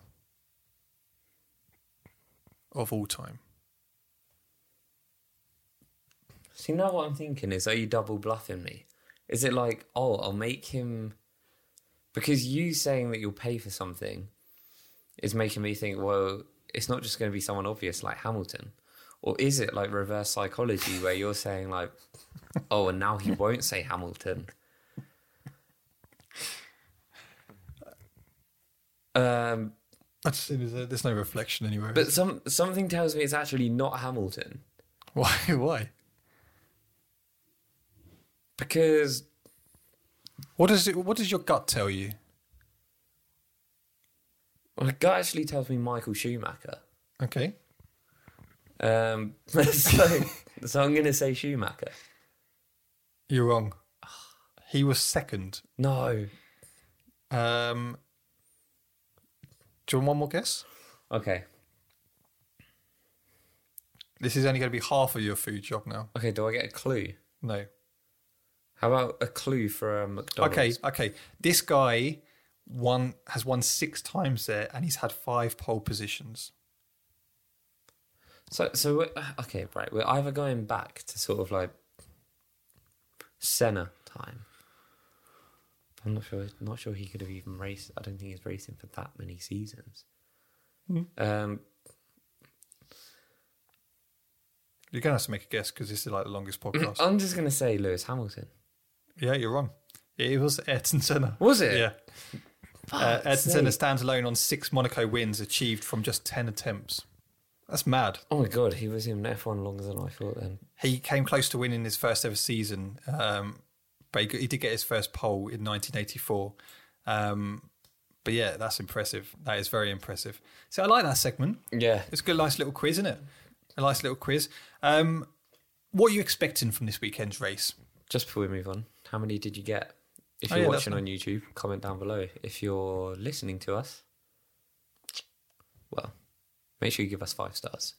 of all time? See, now what I'm thinking is, are you double bluffing me? Is it like, oh, I'll make him... Because you saying that you'll pay for something is making me think, well, it's not just going to be someone obvious like Hamilton. Or is it like reverse psychology where you're saying like, oh, and now he won't say Hamilton? Um, I just think there's, a, there's no reflection anywhere. but some something tells me it's actually not Hamilton. why? Why? Because What does it? What does your gut tell you? my gut actually tells me Michael Schumacher. Okay. Um, so, so I'm going to say Schumacher. You're wrong. He was second. No. Um, do you want one more guess? Okay. This is only going to be half of your food job now. Okay, do I get a clue? No. How about a clue for a McDonald's? Okay, okay. This guy won has won six times there, and he's had five pole positions. So, so we're, okay, right. We're either going back to sort of like Senna time. I'm not sure. Not sure he could have even raced. I don't think he's racing for that many seasons. Mm. Um, You're going to have to make a guess because this is like the longest podcast. I'm just going to say Lewis Hamilton. Yeah, you're wrong. It was Ayrton Senna. Was it? Yeah. Uh, Fuck's Ayrton sake. Senna stands alone on six Monaco wins achieved from just ten attempts. That's mad. Oh my god, he was in F one longer than I thought. Then He came close to winning his first ever season, um, but he, got- he did get his first pole in nineteen eighty-four. Um, but yeah, that's impressive. That is very impressive. So I like that segment. yeah, It's a good, nice little quiz, isn't it? A nice little quiz. Um, what are you expecting from this weekend's race? just before we move on, How many did you get? If Oh, you're yeah, watching that's on YouTube, comment down below. If you're listening to us, well, make sure you give us five stars.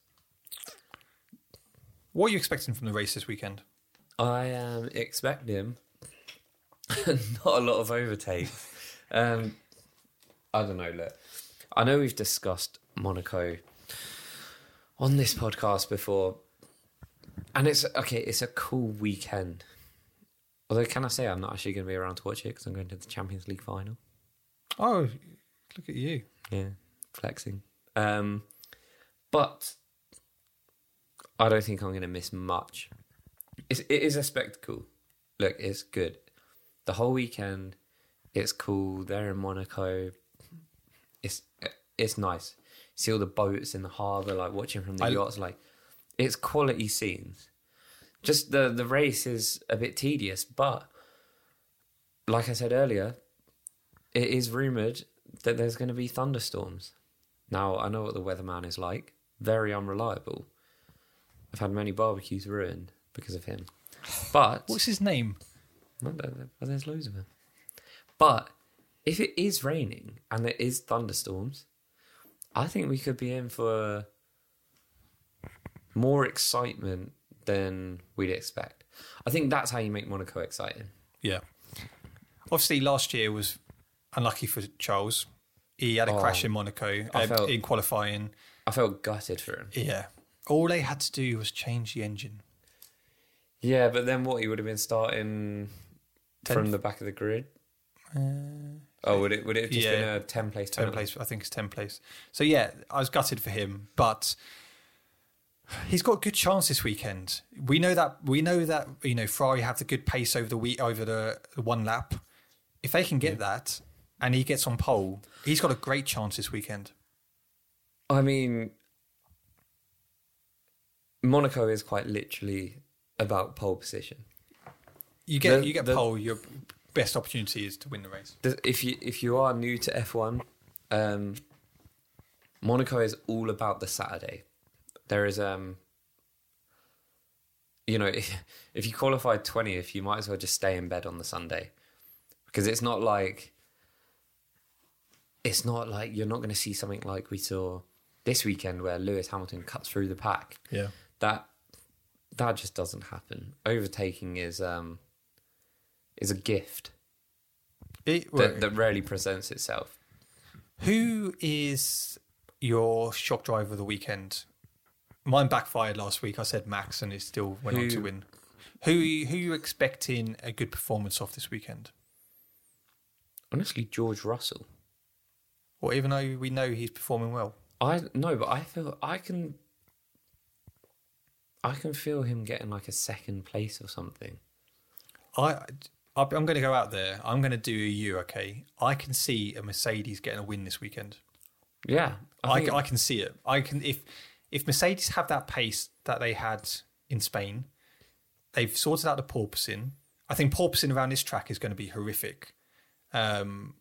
What are you expecting from the race this weekend? I am expecting not a lot of overtakes. um, I don't know. Look, I know we've discussed Monaco on this podcast before, and it's okay. It's a cool weekend. Although, can I say I'm not actually going to be around to watch it because I'm going to the Champions League final. Oh, look at you. Yeah, flexing. Um, but I don't think I'm going to miss much. It's, it is a spectacle. Look, it's good. The whole weekend, it's cool. They're in Monaco. It's it's nice. See all the boats in the harbour, like watching from the I, yachts. Like, it's quality scenes. Just the, the race is a bit tedious, but like I said earlier, it is rumoured that there's going to be thunderstorms. Now, I know what the weatherman is like. Very unreliable. I've had many barbecues ruined because of him. But... What's his name? Well, there's loads of them. But if it is raining and there is thunderstorms, I think we could be in for more excitement than we'd expect. I think that's how you make Monaco exciting. Yeah. Obviously, last year was unlucky for Charles. He had a Oh, crash in Monaco uh, felt- in qualifying. I felt gutted for him. Yeah. All they had to do was change the engine. Yeah, but then what? He would have been starting Tenth? from the back of the grid. Uh, Oh, would it? Would it have just Yeah. been a ten place? ten place, I think it's ten place. So yeah, I was gutted for him, but he's got a good chance this weekend. We know that we know that you know Ferrari have the good pace over the week over the, the one lap. If they can get that and he gets on pole, he's got a great chance this weekend. I mean, Monaco is quite literally about pole position. You get The- you get the- pole, your best opportunity is to win the race. The- If you if you are new to F one, um, Monaco is all about the Saturday. There is um, you know, if, if you qualified twentieth, you might as well just stay in bed on the Sunday, because it's not like it's not like you're not going to see something like we saw this weekend where Lewis Hamilton cuts through the pack. Yeah. That that just doesn't happen. Overtaking is um is a gift It, that, that rarely presents itself. Who is your shock driver of the weekend? Mine backfired last week. I said Max, and it still went on Who- to win. Who who are you expecting a good performance off this weekend? Honestly, George Russell. Or even though we know he's performing well, I no, but I feel I can. I can feel him getting like a second place or something. I I'm going to go out there. I'm going to do a you. Okay, I can see a Mercedes getting a win this weekend. Yeah, I, think- I can see it. I can if if Mercedes have that pace that they had in Spain, they've sorted out the porpoising. I think porpoising around this track is going to be horrific. Um,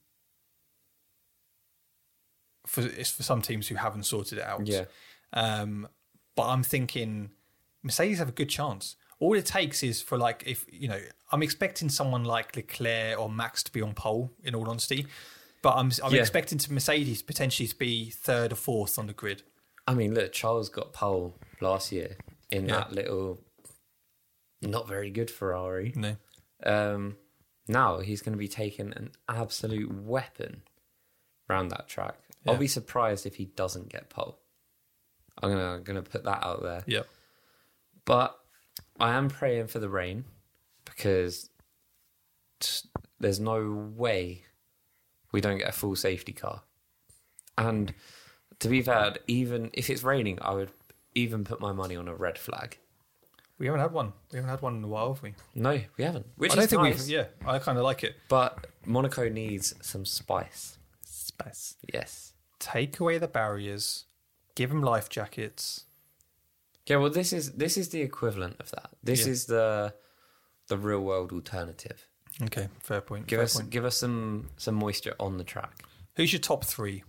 for it's for some teams who haven't sorted it out. Yeah, Um, but I'm thinking Mercedes have a good chance. All it takes is for like if you know I'm expecting someone like Leclerc or Max to be on pole. In all honesty, but I'm I'm Yeah. expecting to Mercedes potentially to be third or fourth on the grid. I mean, look, Charles got pole last year in Yeah. that little, not very good Ferrari. No, Um, now he's going to be taking an absolute weapon around that track. Yeah. I'll be surprised if he doesn't get pole. I'm gonna gonna put that out there. yeah, But I am praying for the rain because t- there's no way we don't get a full safety car. And to be fair, even if it's raining, I would even put my money on a red flag. we haven't had one. We haven't had one in a while, have we? No, we haven't. Which I don't is think nice. we've. Yeah, I kind of like it. But Monaco needs some spice. Space. Yes. Take away the barriers. Give them life jackets. Yeah, well, this is this is the equivalent of that. This Yeah. is the the real world alternative. Okay, fair point. Give fair us point. give us some some moisture on the track. Who's your top three?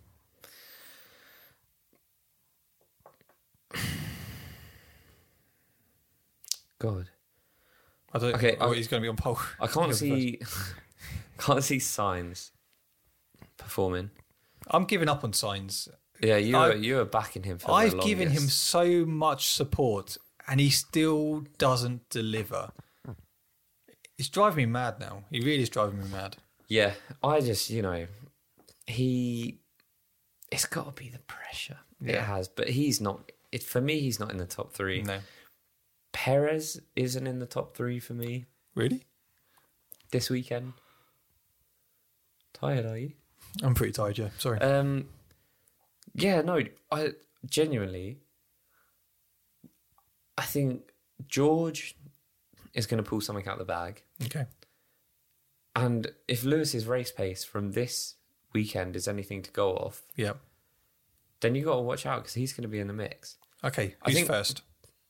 God, I don't. Okay, Oh, I- he's going to be on pole. I can't He's see, can't see signs performing. I'm giving up on Signs. Yeah, you I- were, you were backing him for the I've longest. given him so much support, and he still doesn't deliver. It's driving me mad now. He really is driving me mad. Yeah, I just, you know, he. It's got to be the pressure. It Yeah. has, but he's not. It for me, he's not in the top three. No, Perez isn't in the top three for me really? this weekend. Tired, are you? I'm pretty tired, yeah. Sorry. Um, yeah, no, I genuinely, I think George is going to pull something out of the bag. Okay. And if Lewis's race pace from this weekend is anything to go off, Yeah. then you got to watch out because he's going to be in the mix. Okay. I Who's think- first?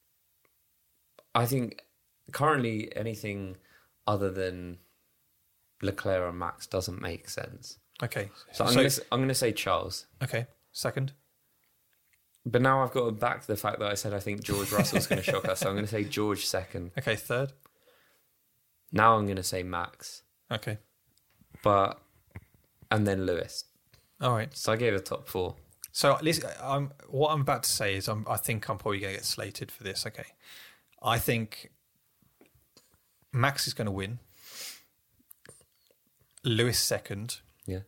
I think currently anything other than Leclerc and Max doesn't make sense. Okay. So I'm So- going to I'm going to say Charles. Okay. Second. But now I've got to back the fact that I said I think George Russell's going to shock us. So I'm going to say George second. Okay. Third. Now I'm going to say Max. Okay. But and then Lewis. All right. So I gave a top four. So listen, I'm, what I'm about to say is I'm, I think I'm probably going to get slated for this. Okay. I think Max is going to win. Lewis second. Yeah.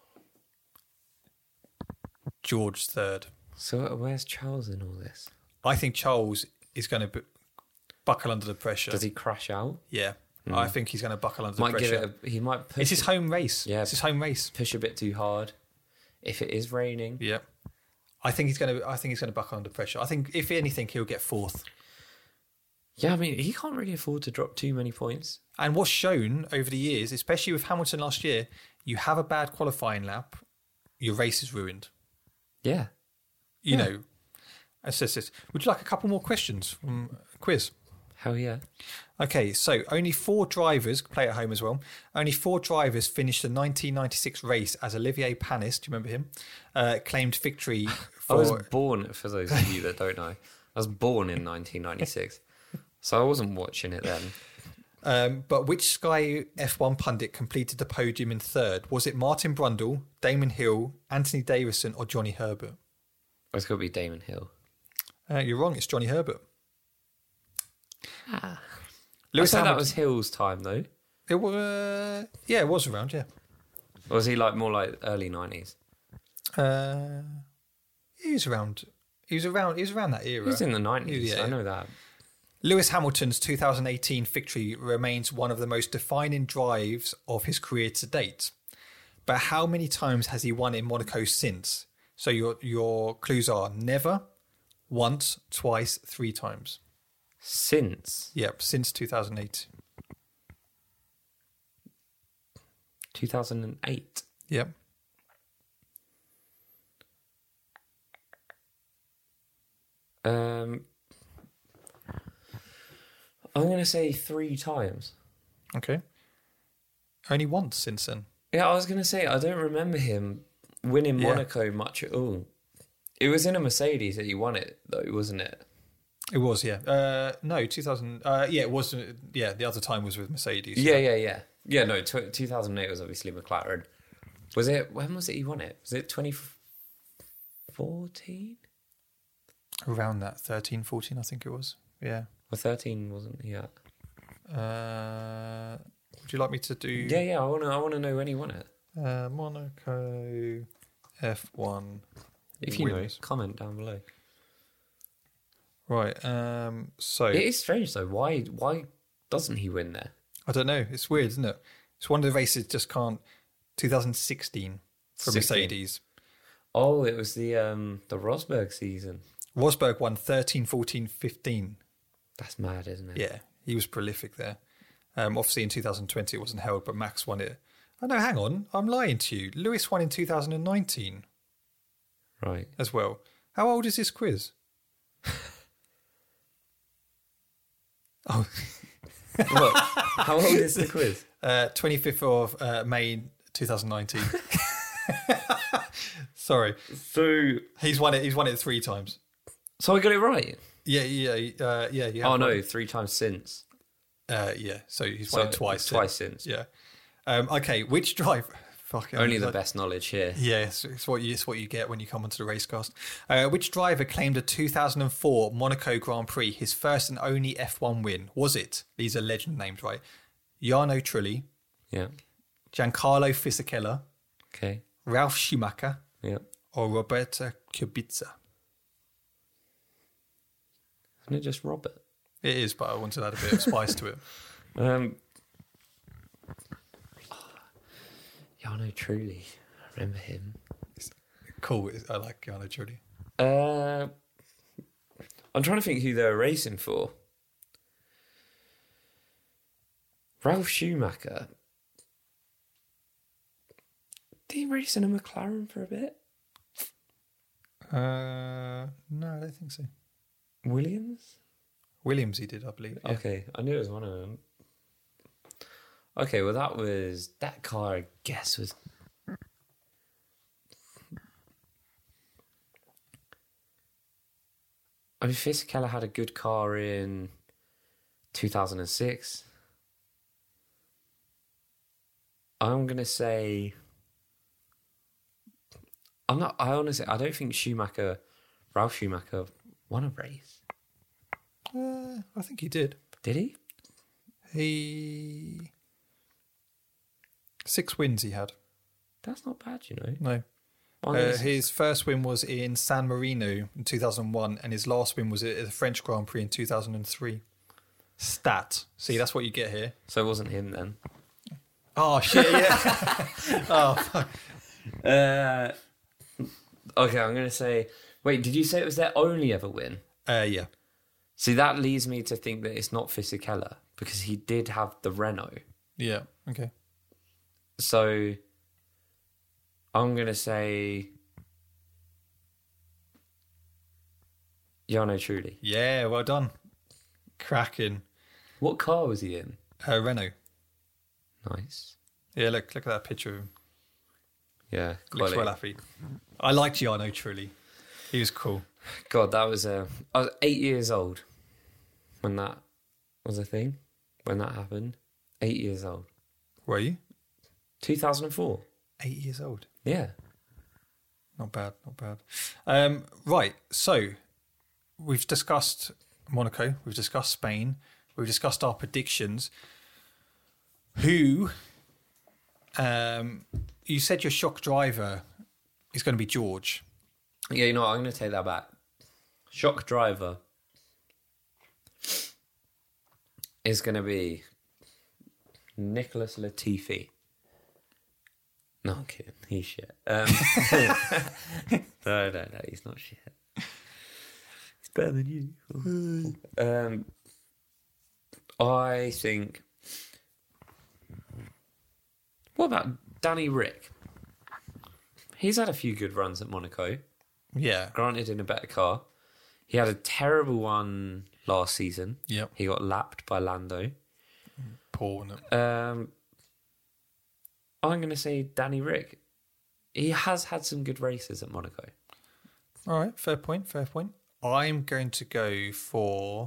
George third. So where's Charles in all this? I think Charles is going to bu- buckle under the pressure. Does he crash out? Yeah. I think he's going to buckle under Might the give pressure. it. A, he might push. It's his home race. Yeah. It's his home race. push a bit too hard. If it is raining, Yeah. I think he's going to. I think he's going to buckle under pressure. I think if anything, he'll get fourth. yeah. I mean, he can't really afford to drop too many points. And what's shown over the years, especially with Hamilton last year, you have a bad qualifying lap, your race is ruined. Yeah. You Yeah. know. It's just, it's, would you like a couple more questions from a quiz? Hell yeah. Okay, so only four drivers, play at home as well, only four drivers finished the nineteen ninety-six race as Olivier Panis, do you remember him, uh, claimed victory I was for... born, for those of you that don't know, I was born in nineteen ninety-six. So I wasn't watching it then. Um, but which Sky F one pundit completed the podium in third? Was it Martin Brundle, Damon Hill, Anthony Davison or Johnny Herbert? It's got to be Damon Hill. Uh, you're wrong, it's Johnny Herbert. Ah. Lewis I thought that Hamilton- was Hill's time though. It was, uh, yeah, it was around, yeah. Or was he like more like early nineties? Uh, he was around. He was around. He was around that era. He was in the nineties. Yeah. I know that. Lewis Hamilton's two thousand eighteen victory remains one of the most defining drives of his career to date. But how many times has he won in Monaco since? So your your clues are never, once, twice, three times. Since Yep, since two thousand eight. two thousand eight. Yep. Um, I'm going to say three times. Okay. Only once since then. Yeah, I was going to say, I don't remember him winning Yeah. Monaco much at all. It was in a Mercedes that he won it, though, wasn't it? It was, yeah. Uh, no, two thousand. Uh, yeah, it was. uh, Yeah, the other time was with Mercedes. Yeah, yeah, yeah. Yeah, no, tw- two thousand eight was obviously McLaren. Was it, when was it he won it? Was it twenty fourteen? Around that, thirteen, fourteen, I think it was. Yeah. Or thirteen wasn't he at? Uh, would you like me to do Yeah, yeah, I want to I wanna know when he won it. uh, Monaco F one? If you winners? know, comment down below. Right. Um, so It is strange, though. Why Why doesn't he win there? I don't know. It's weird, isn't it? It's one of the races just can't. twenty sixteen for sixteen. Mercedes. Oh, it was the um the Rosberg season. Rosberg won thirteen, fourteen, fifteen. That's mad, isn't it? Yeah, he was prolific there. Um, obviously, in two thousand twenty, it wasn't held, but Max won it. Oh, no, hang on. I'm lying to you. Lewis won in two thousand nineteen Right. as well. How old is this quiz? oh, What? How old is the quiz? uh, twenty-fifth of uh, May twenty nineteen. Sorry. So, He's won it. He's won it three times. so I got it right. Yeah, yeah, uh, yeah. You have Oh, no, won. three times since. Uh, yeah, so he's won So, it twice. Twice since. Yeah. Um, okay, which driver? Fucking Only the like, best knowledge here. Yeah, it's, it's what you it's what you get when you come onto the racecast. Uh, which driver claimed a two thousand four Monaco Grand Prix his first and only F one win? Was it? These are legend names, right? Jarno Trulli, Yeah. Giancarlo Fisichella, Okay. Ralf Schumacher, Yeah. or Roberto Kubica? Isn't it just Robert? It is, but I wanted to add a bit of spice to it. Um, Jarno Trulli. I remember him. Cool, I like Jarno Trulli. Uh, I'm trying to think who they were racing for. Ralf Schumacher. Did he race in a McLaren for a bit? Uh, no, I don't think so. Williams? Williams, he did, I believe. Yeah. Okay, I knew it was one of them. Okay, well that was that car. I guess was. I mean, Fisichella had a good car in two thousand six. I'm gonna say. I'm not. I honestly, I don't think Schumacher, Ralf Schumacher, won a race. Uh, I think he did. Did he? He six wins he had. That's not bad, you know. No, One uh, is- his first win was in San Marino in two thousand one, and his last win was at the French Grand Prix in two thousand three. Stat. See, that's what you get here. so it wasn't him then. Oh shit! Yeah. oh fuck. Uh, okay, I'm gonna say. Wait, did you say it was their only ever win? Uh, yeah. See, that leads me to think that it's not Fisichella because he did have the Renault. Yeah. Okay. So I'm gonna say Jarno Trulli. Yeah. Well done. Cracking. What car was he in? Uh, Renault. Nice. Yeah. Look. Look at that picture of him. Yeah, Looks quality. well happy. I liked Jarno Trulli. He was cool. God, that was uh, I was eight years old when that was a thing. When that happened, eight years old. Were you? two thousand four. Eight years old. Yeah. Not bad, not bad. Um, right, so we've discussed Monaco, we've discussed Spain, we've discussed our predictions. Who, um, you said your shock driver is going to be George. Yeah, you know what? I'm going to take that back. Shock driver is going to be Nicholas Latifi. No, I'm kidding. He's shit. Um, no, no, no. He's not shit. He's better than you. um, I think... What about Danny Rick? He's had a few good runs at Monaco. Yeah. Granted, in a better car. He had a terrible one last season. Yep. He got lapped by Lando. Poor, wasn't it? Um, I'm going to say Danny Rick. He has had some good races at Monaco. All right, fair point, fair point. I'm going to go for...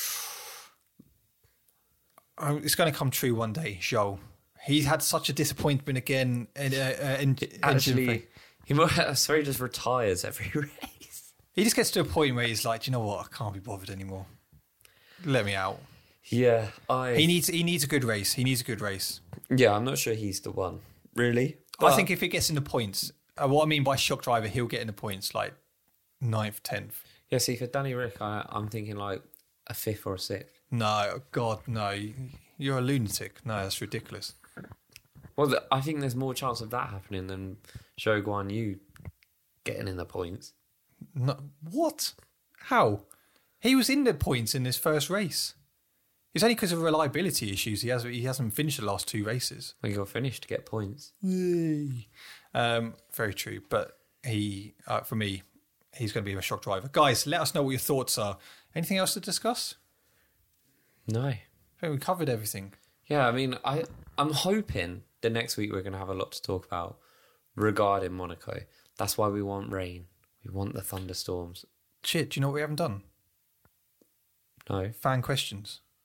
Oh, it's going to come true one day, Joel. He's had such a disappointment again. In, uh, uh, in, Actually, engine- he might, sorry, he just retires every race. he just gets to a point where he's like, "Do you know what? I can't be bothered anymore. Let me out." Yeah, I. He needs he needs a good race. He needs a good race. Yeah, I'm not sure he's the one. Really? I think if he gets in the points, uh, what I mean by shock driver, he'll get in the points like ninth, tenth. Yeah, see, for Danny Rick, I, I'm thinking like a fifth or a sixth. No, God, no. You're a lunatic. No, that's ridiculous. Well, th- I think there's more chance of that happening than Zhou Guan Yu getting in the points. No, what? How? He was in the points in his first race. It's only because of reliability issues. He has he hasn't finished the last two races. He got finished to get points. Um, very true. But he, uh, for me, he's going to be a shock driver. Guys, let us know what your thoughts are. Anything else to discuss? No. I think we covered everything. Yeah, I mean, I I'm hoping the next week we're going to have a lot to talk about regarding Monaco. That's why we want rain. We want the thunderstorms. Shit, do you know what we haven't done? No. Fan questions.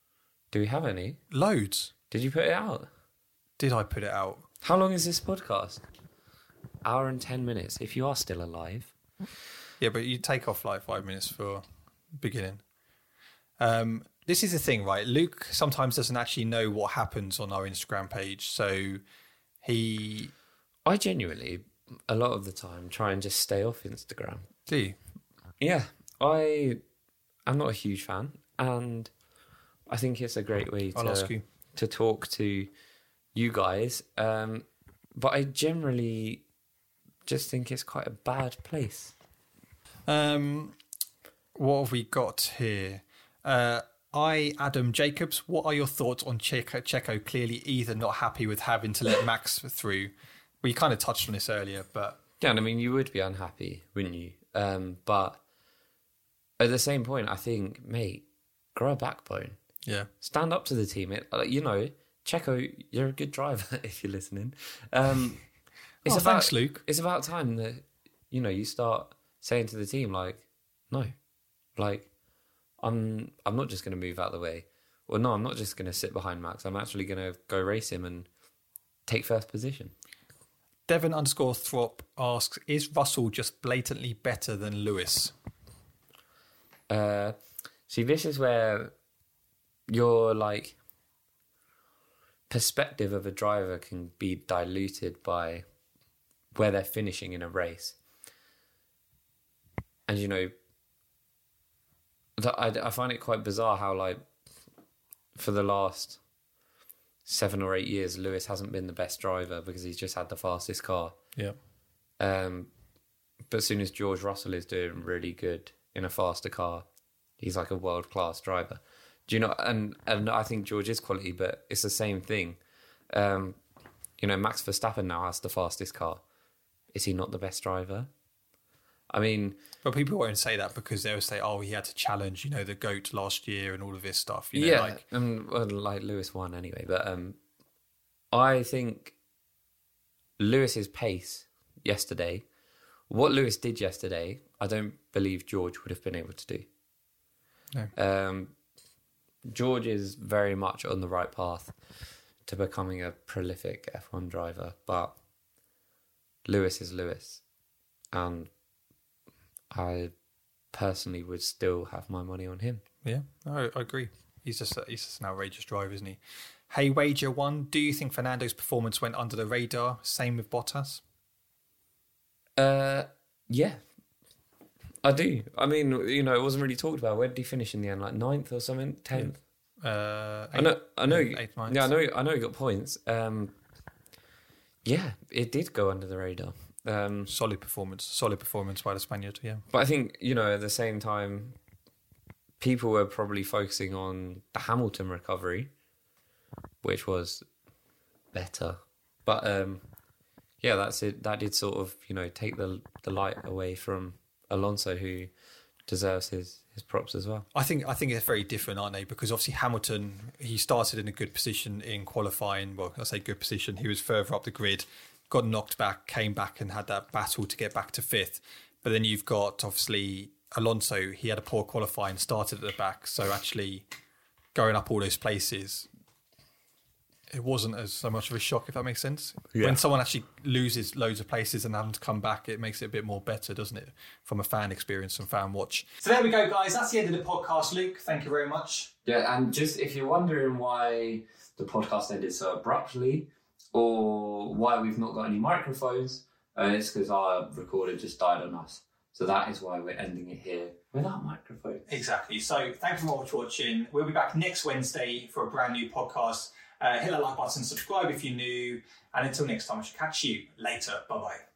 Do we have any? Loads. Did you put it out? Did I put it out? How long is this podcast? Hour and ten minutes, if you are still alive. Yeah, but you take off like five minutes for beginning. Um, this is the thing, right? Luke sometimes doesn't actually know what happens on our Instagram page. So he... I genuinely, a lot of the time, try and just stay off Instagram. Do you? Yeah. I am not a huge fan. And I think it's a great way I'll ask you. to, to talk to you guys. Um, but I generally just think it's quite a bad place. Um, what have we got here? Uh, I, Adam Jacobs, what are your thoughts on Checo, Checo clearly either not happy with having to let Max through? We kind of touched on this earlier, but... Yeah, I mean, you would be unhappy, wouldn't you? Um, but at the same point, I think, mate, grow a backbone. Yeah. Stand up to the team. It, like, you know, Checo, you're a good driver if you're listening. Um, it's oh, about, thanks, Luke. It's about time that, you know, you start saying to the team, like, no, like, I'm I'm not just going to move out of the way. Or no, I'm not just going to sit behind Max. I'm actually going to go race him and take first position. Devon underscore Throp asks, is Russell just blatantly better than Lewis? Uh, see, this is where your, like, perspective of a driver can be diluted by where they're finishing in a race. And, you know, I, I find it quite bizarre how, like, for the last seven or eight years, Lewis hasn't been the best driver because he's just had the fastest car. Yeah. Um, but as soon as George Russell is doing really good in a faster car, he's like a world-class driver. Do you know? And and I think George is quality, but it's the same thing. Um, you know, Max Verstappen now has the fastest car. Is he not the best driver? I mean... But people won't say that because they'll say, oh, he had to challenge, you know, the GOAT last year and all of this stuff. You know, yeah, like... and well, like Lewis won anyway. But um, I think Lewis's pace yesterday, what Lewis did yesterday, I don't believe George would have been able to do. No. Um, George is very much on the right path to becoming a prolific F one driver, but Lewis is Lewis. And I personally would still have my money on him. Yeah, I, I agree. He's just, he's just an outrageous driver, isn't he? Hey, Wager One, do you think Fernando's performance went under the radar? Same with Bottas? Uh, yeah, I do. I mean, you know, it wasn't really talked about. Where did he finish in the end? Like ninth or something? Tenth? Yeah. Uh, eight, I know. I know. Eight, ninth. Yeah, I know. I know. He got points. Um, yeah, it did go under the radar. Um, solid performance. Solid performance by the Spaniard. Yeah. But I think, you know, at the same time, people were probably focusing on the Hamilton recovery, which was better. But um, yeah, that's it. That did sort of, you know, take the the light away from Alonso, who deserves his, his props as well. I think I think they're very different, aren't they? Because obviously Hamilton, he started in a good position in qualifying. Well, I say good position. He was further up the grid, got knocked back, came back and had that battle to get back to fifth. But then you've got, obviously, Alonso. He had a poor qualifying, started at the back. So actually going up all those places, it wasn't as so much of a shock, if that makes sense. Yeah. When someone actually loses loads of places and having to come back, it makes it a bit more better, doesn't it? From a fan experience and fan watch. So there we go, guys. That's the end of the podcast, Luke. Thank you very much. Yeah, and just if you're wondering why the podcast ended so abruptly or why we've not got any microphones, uh, it's because our recorder just died on us. So that is why we're ending it here without microphones. Exactly. So thank you very much for watching. We'll be back next Wednesday for a brand new podcast. Uh, hit that like button, subscribe if you're new, and until next time, I shall catch you later. Bye bye.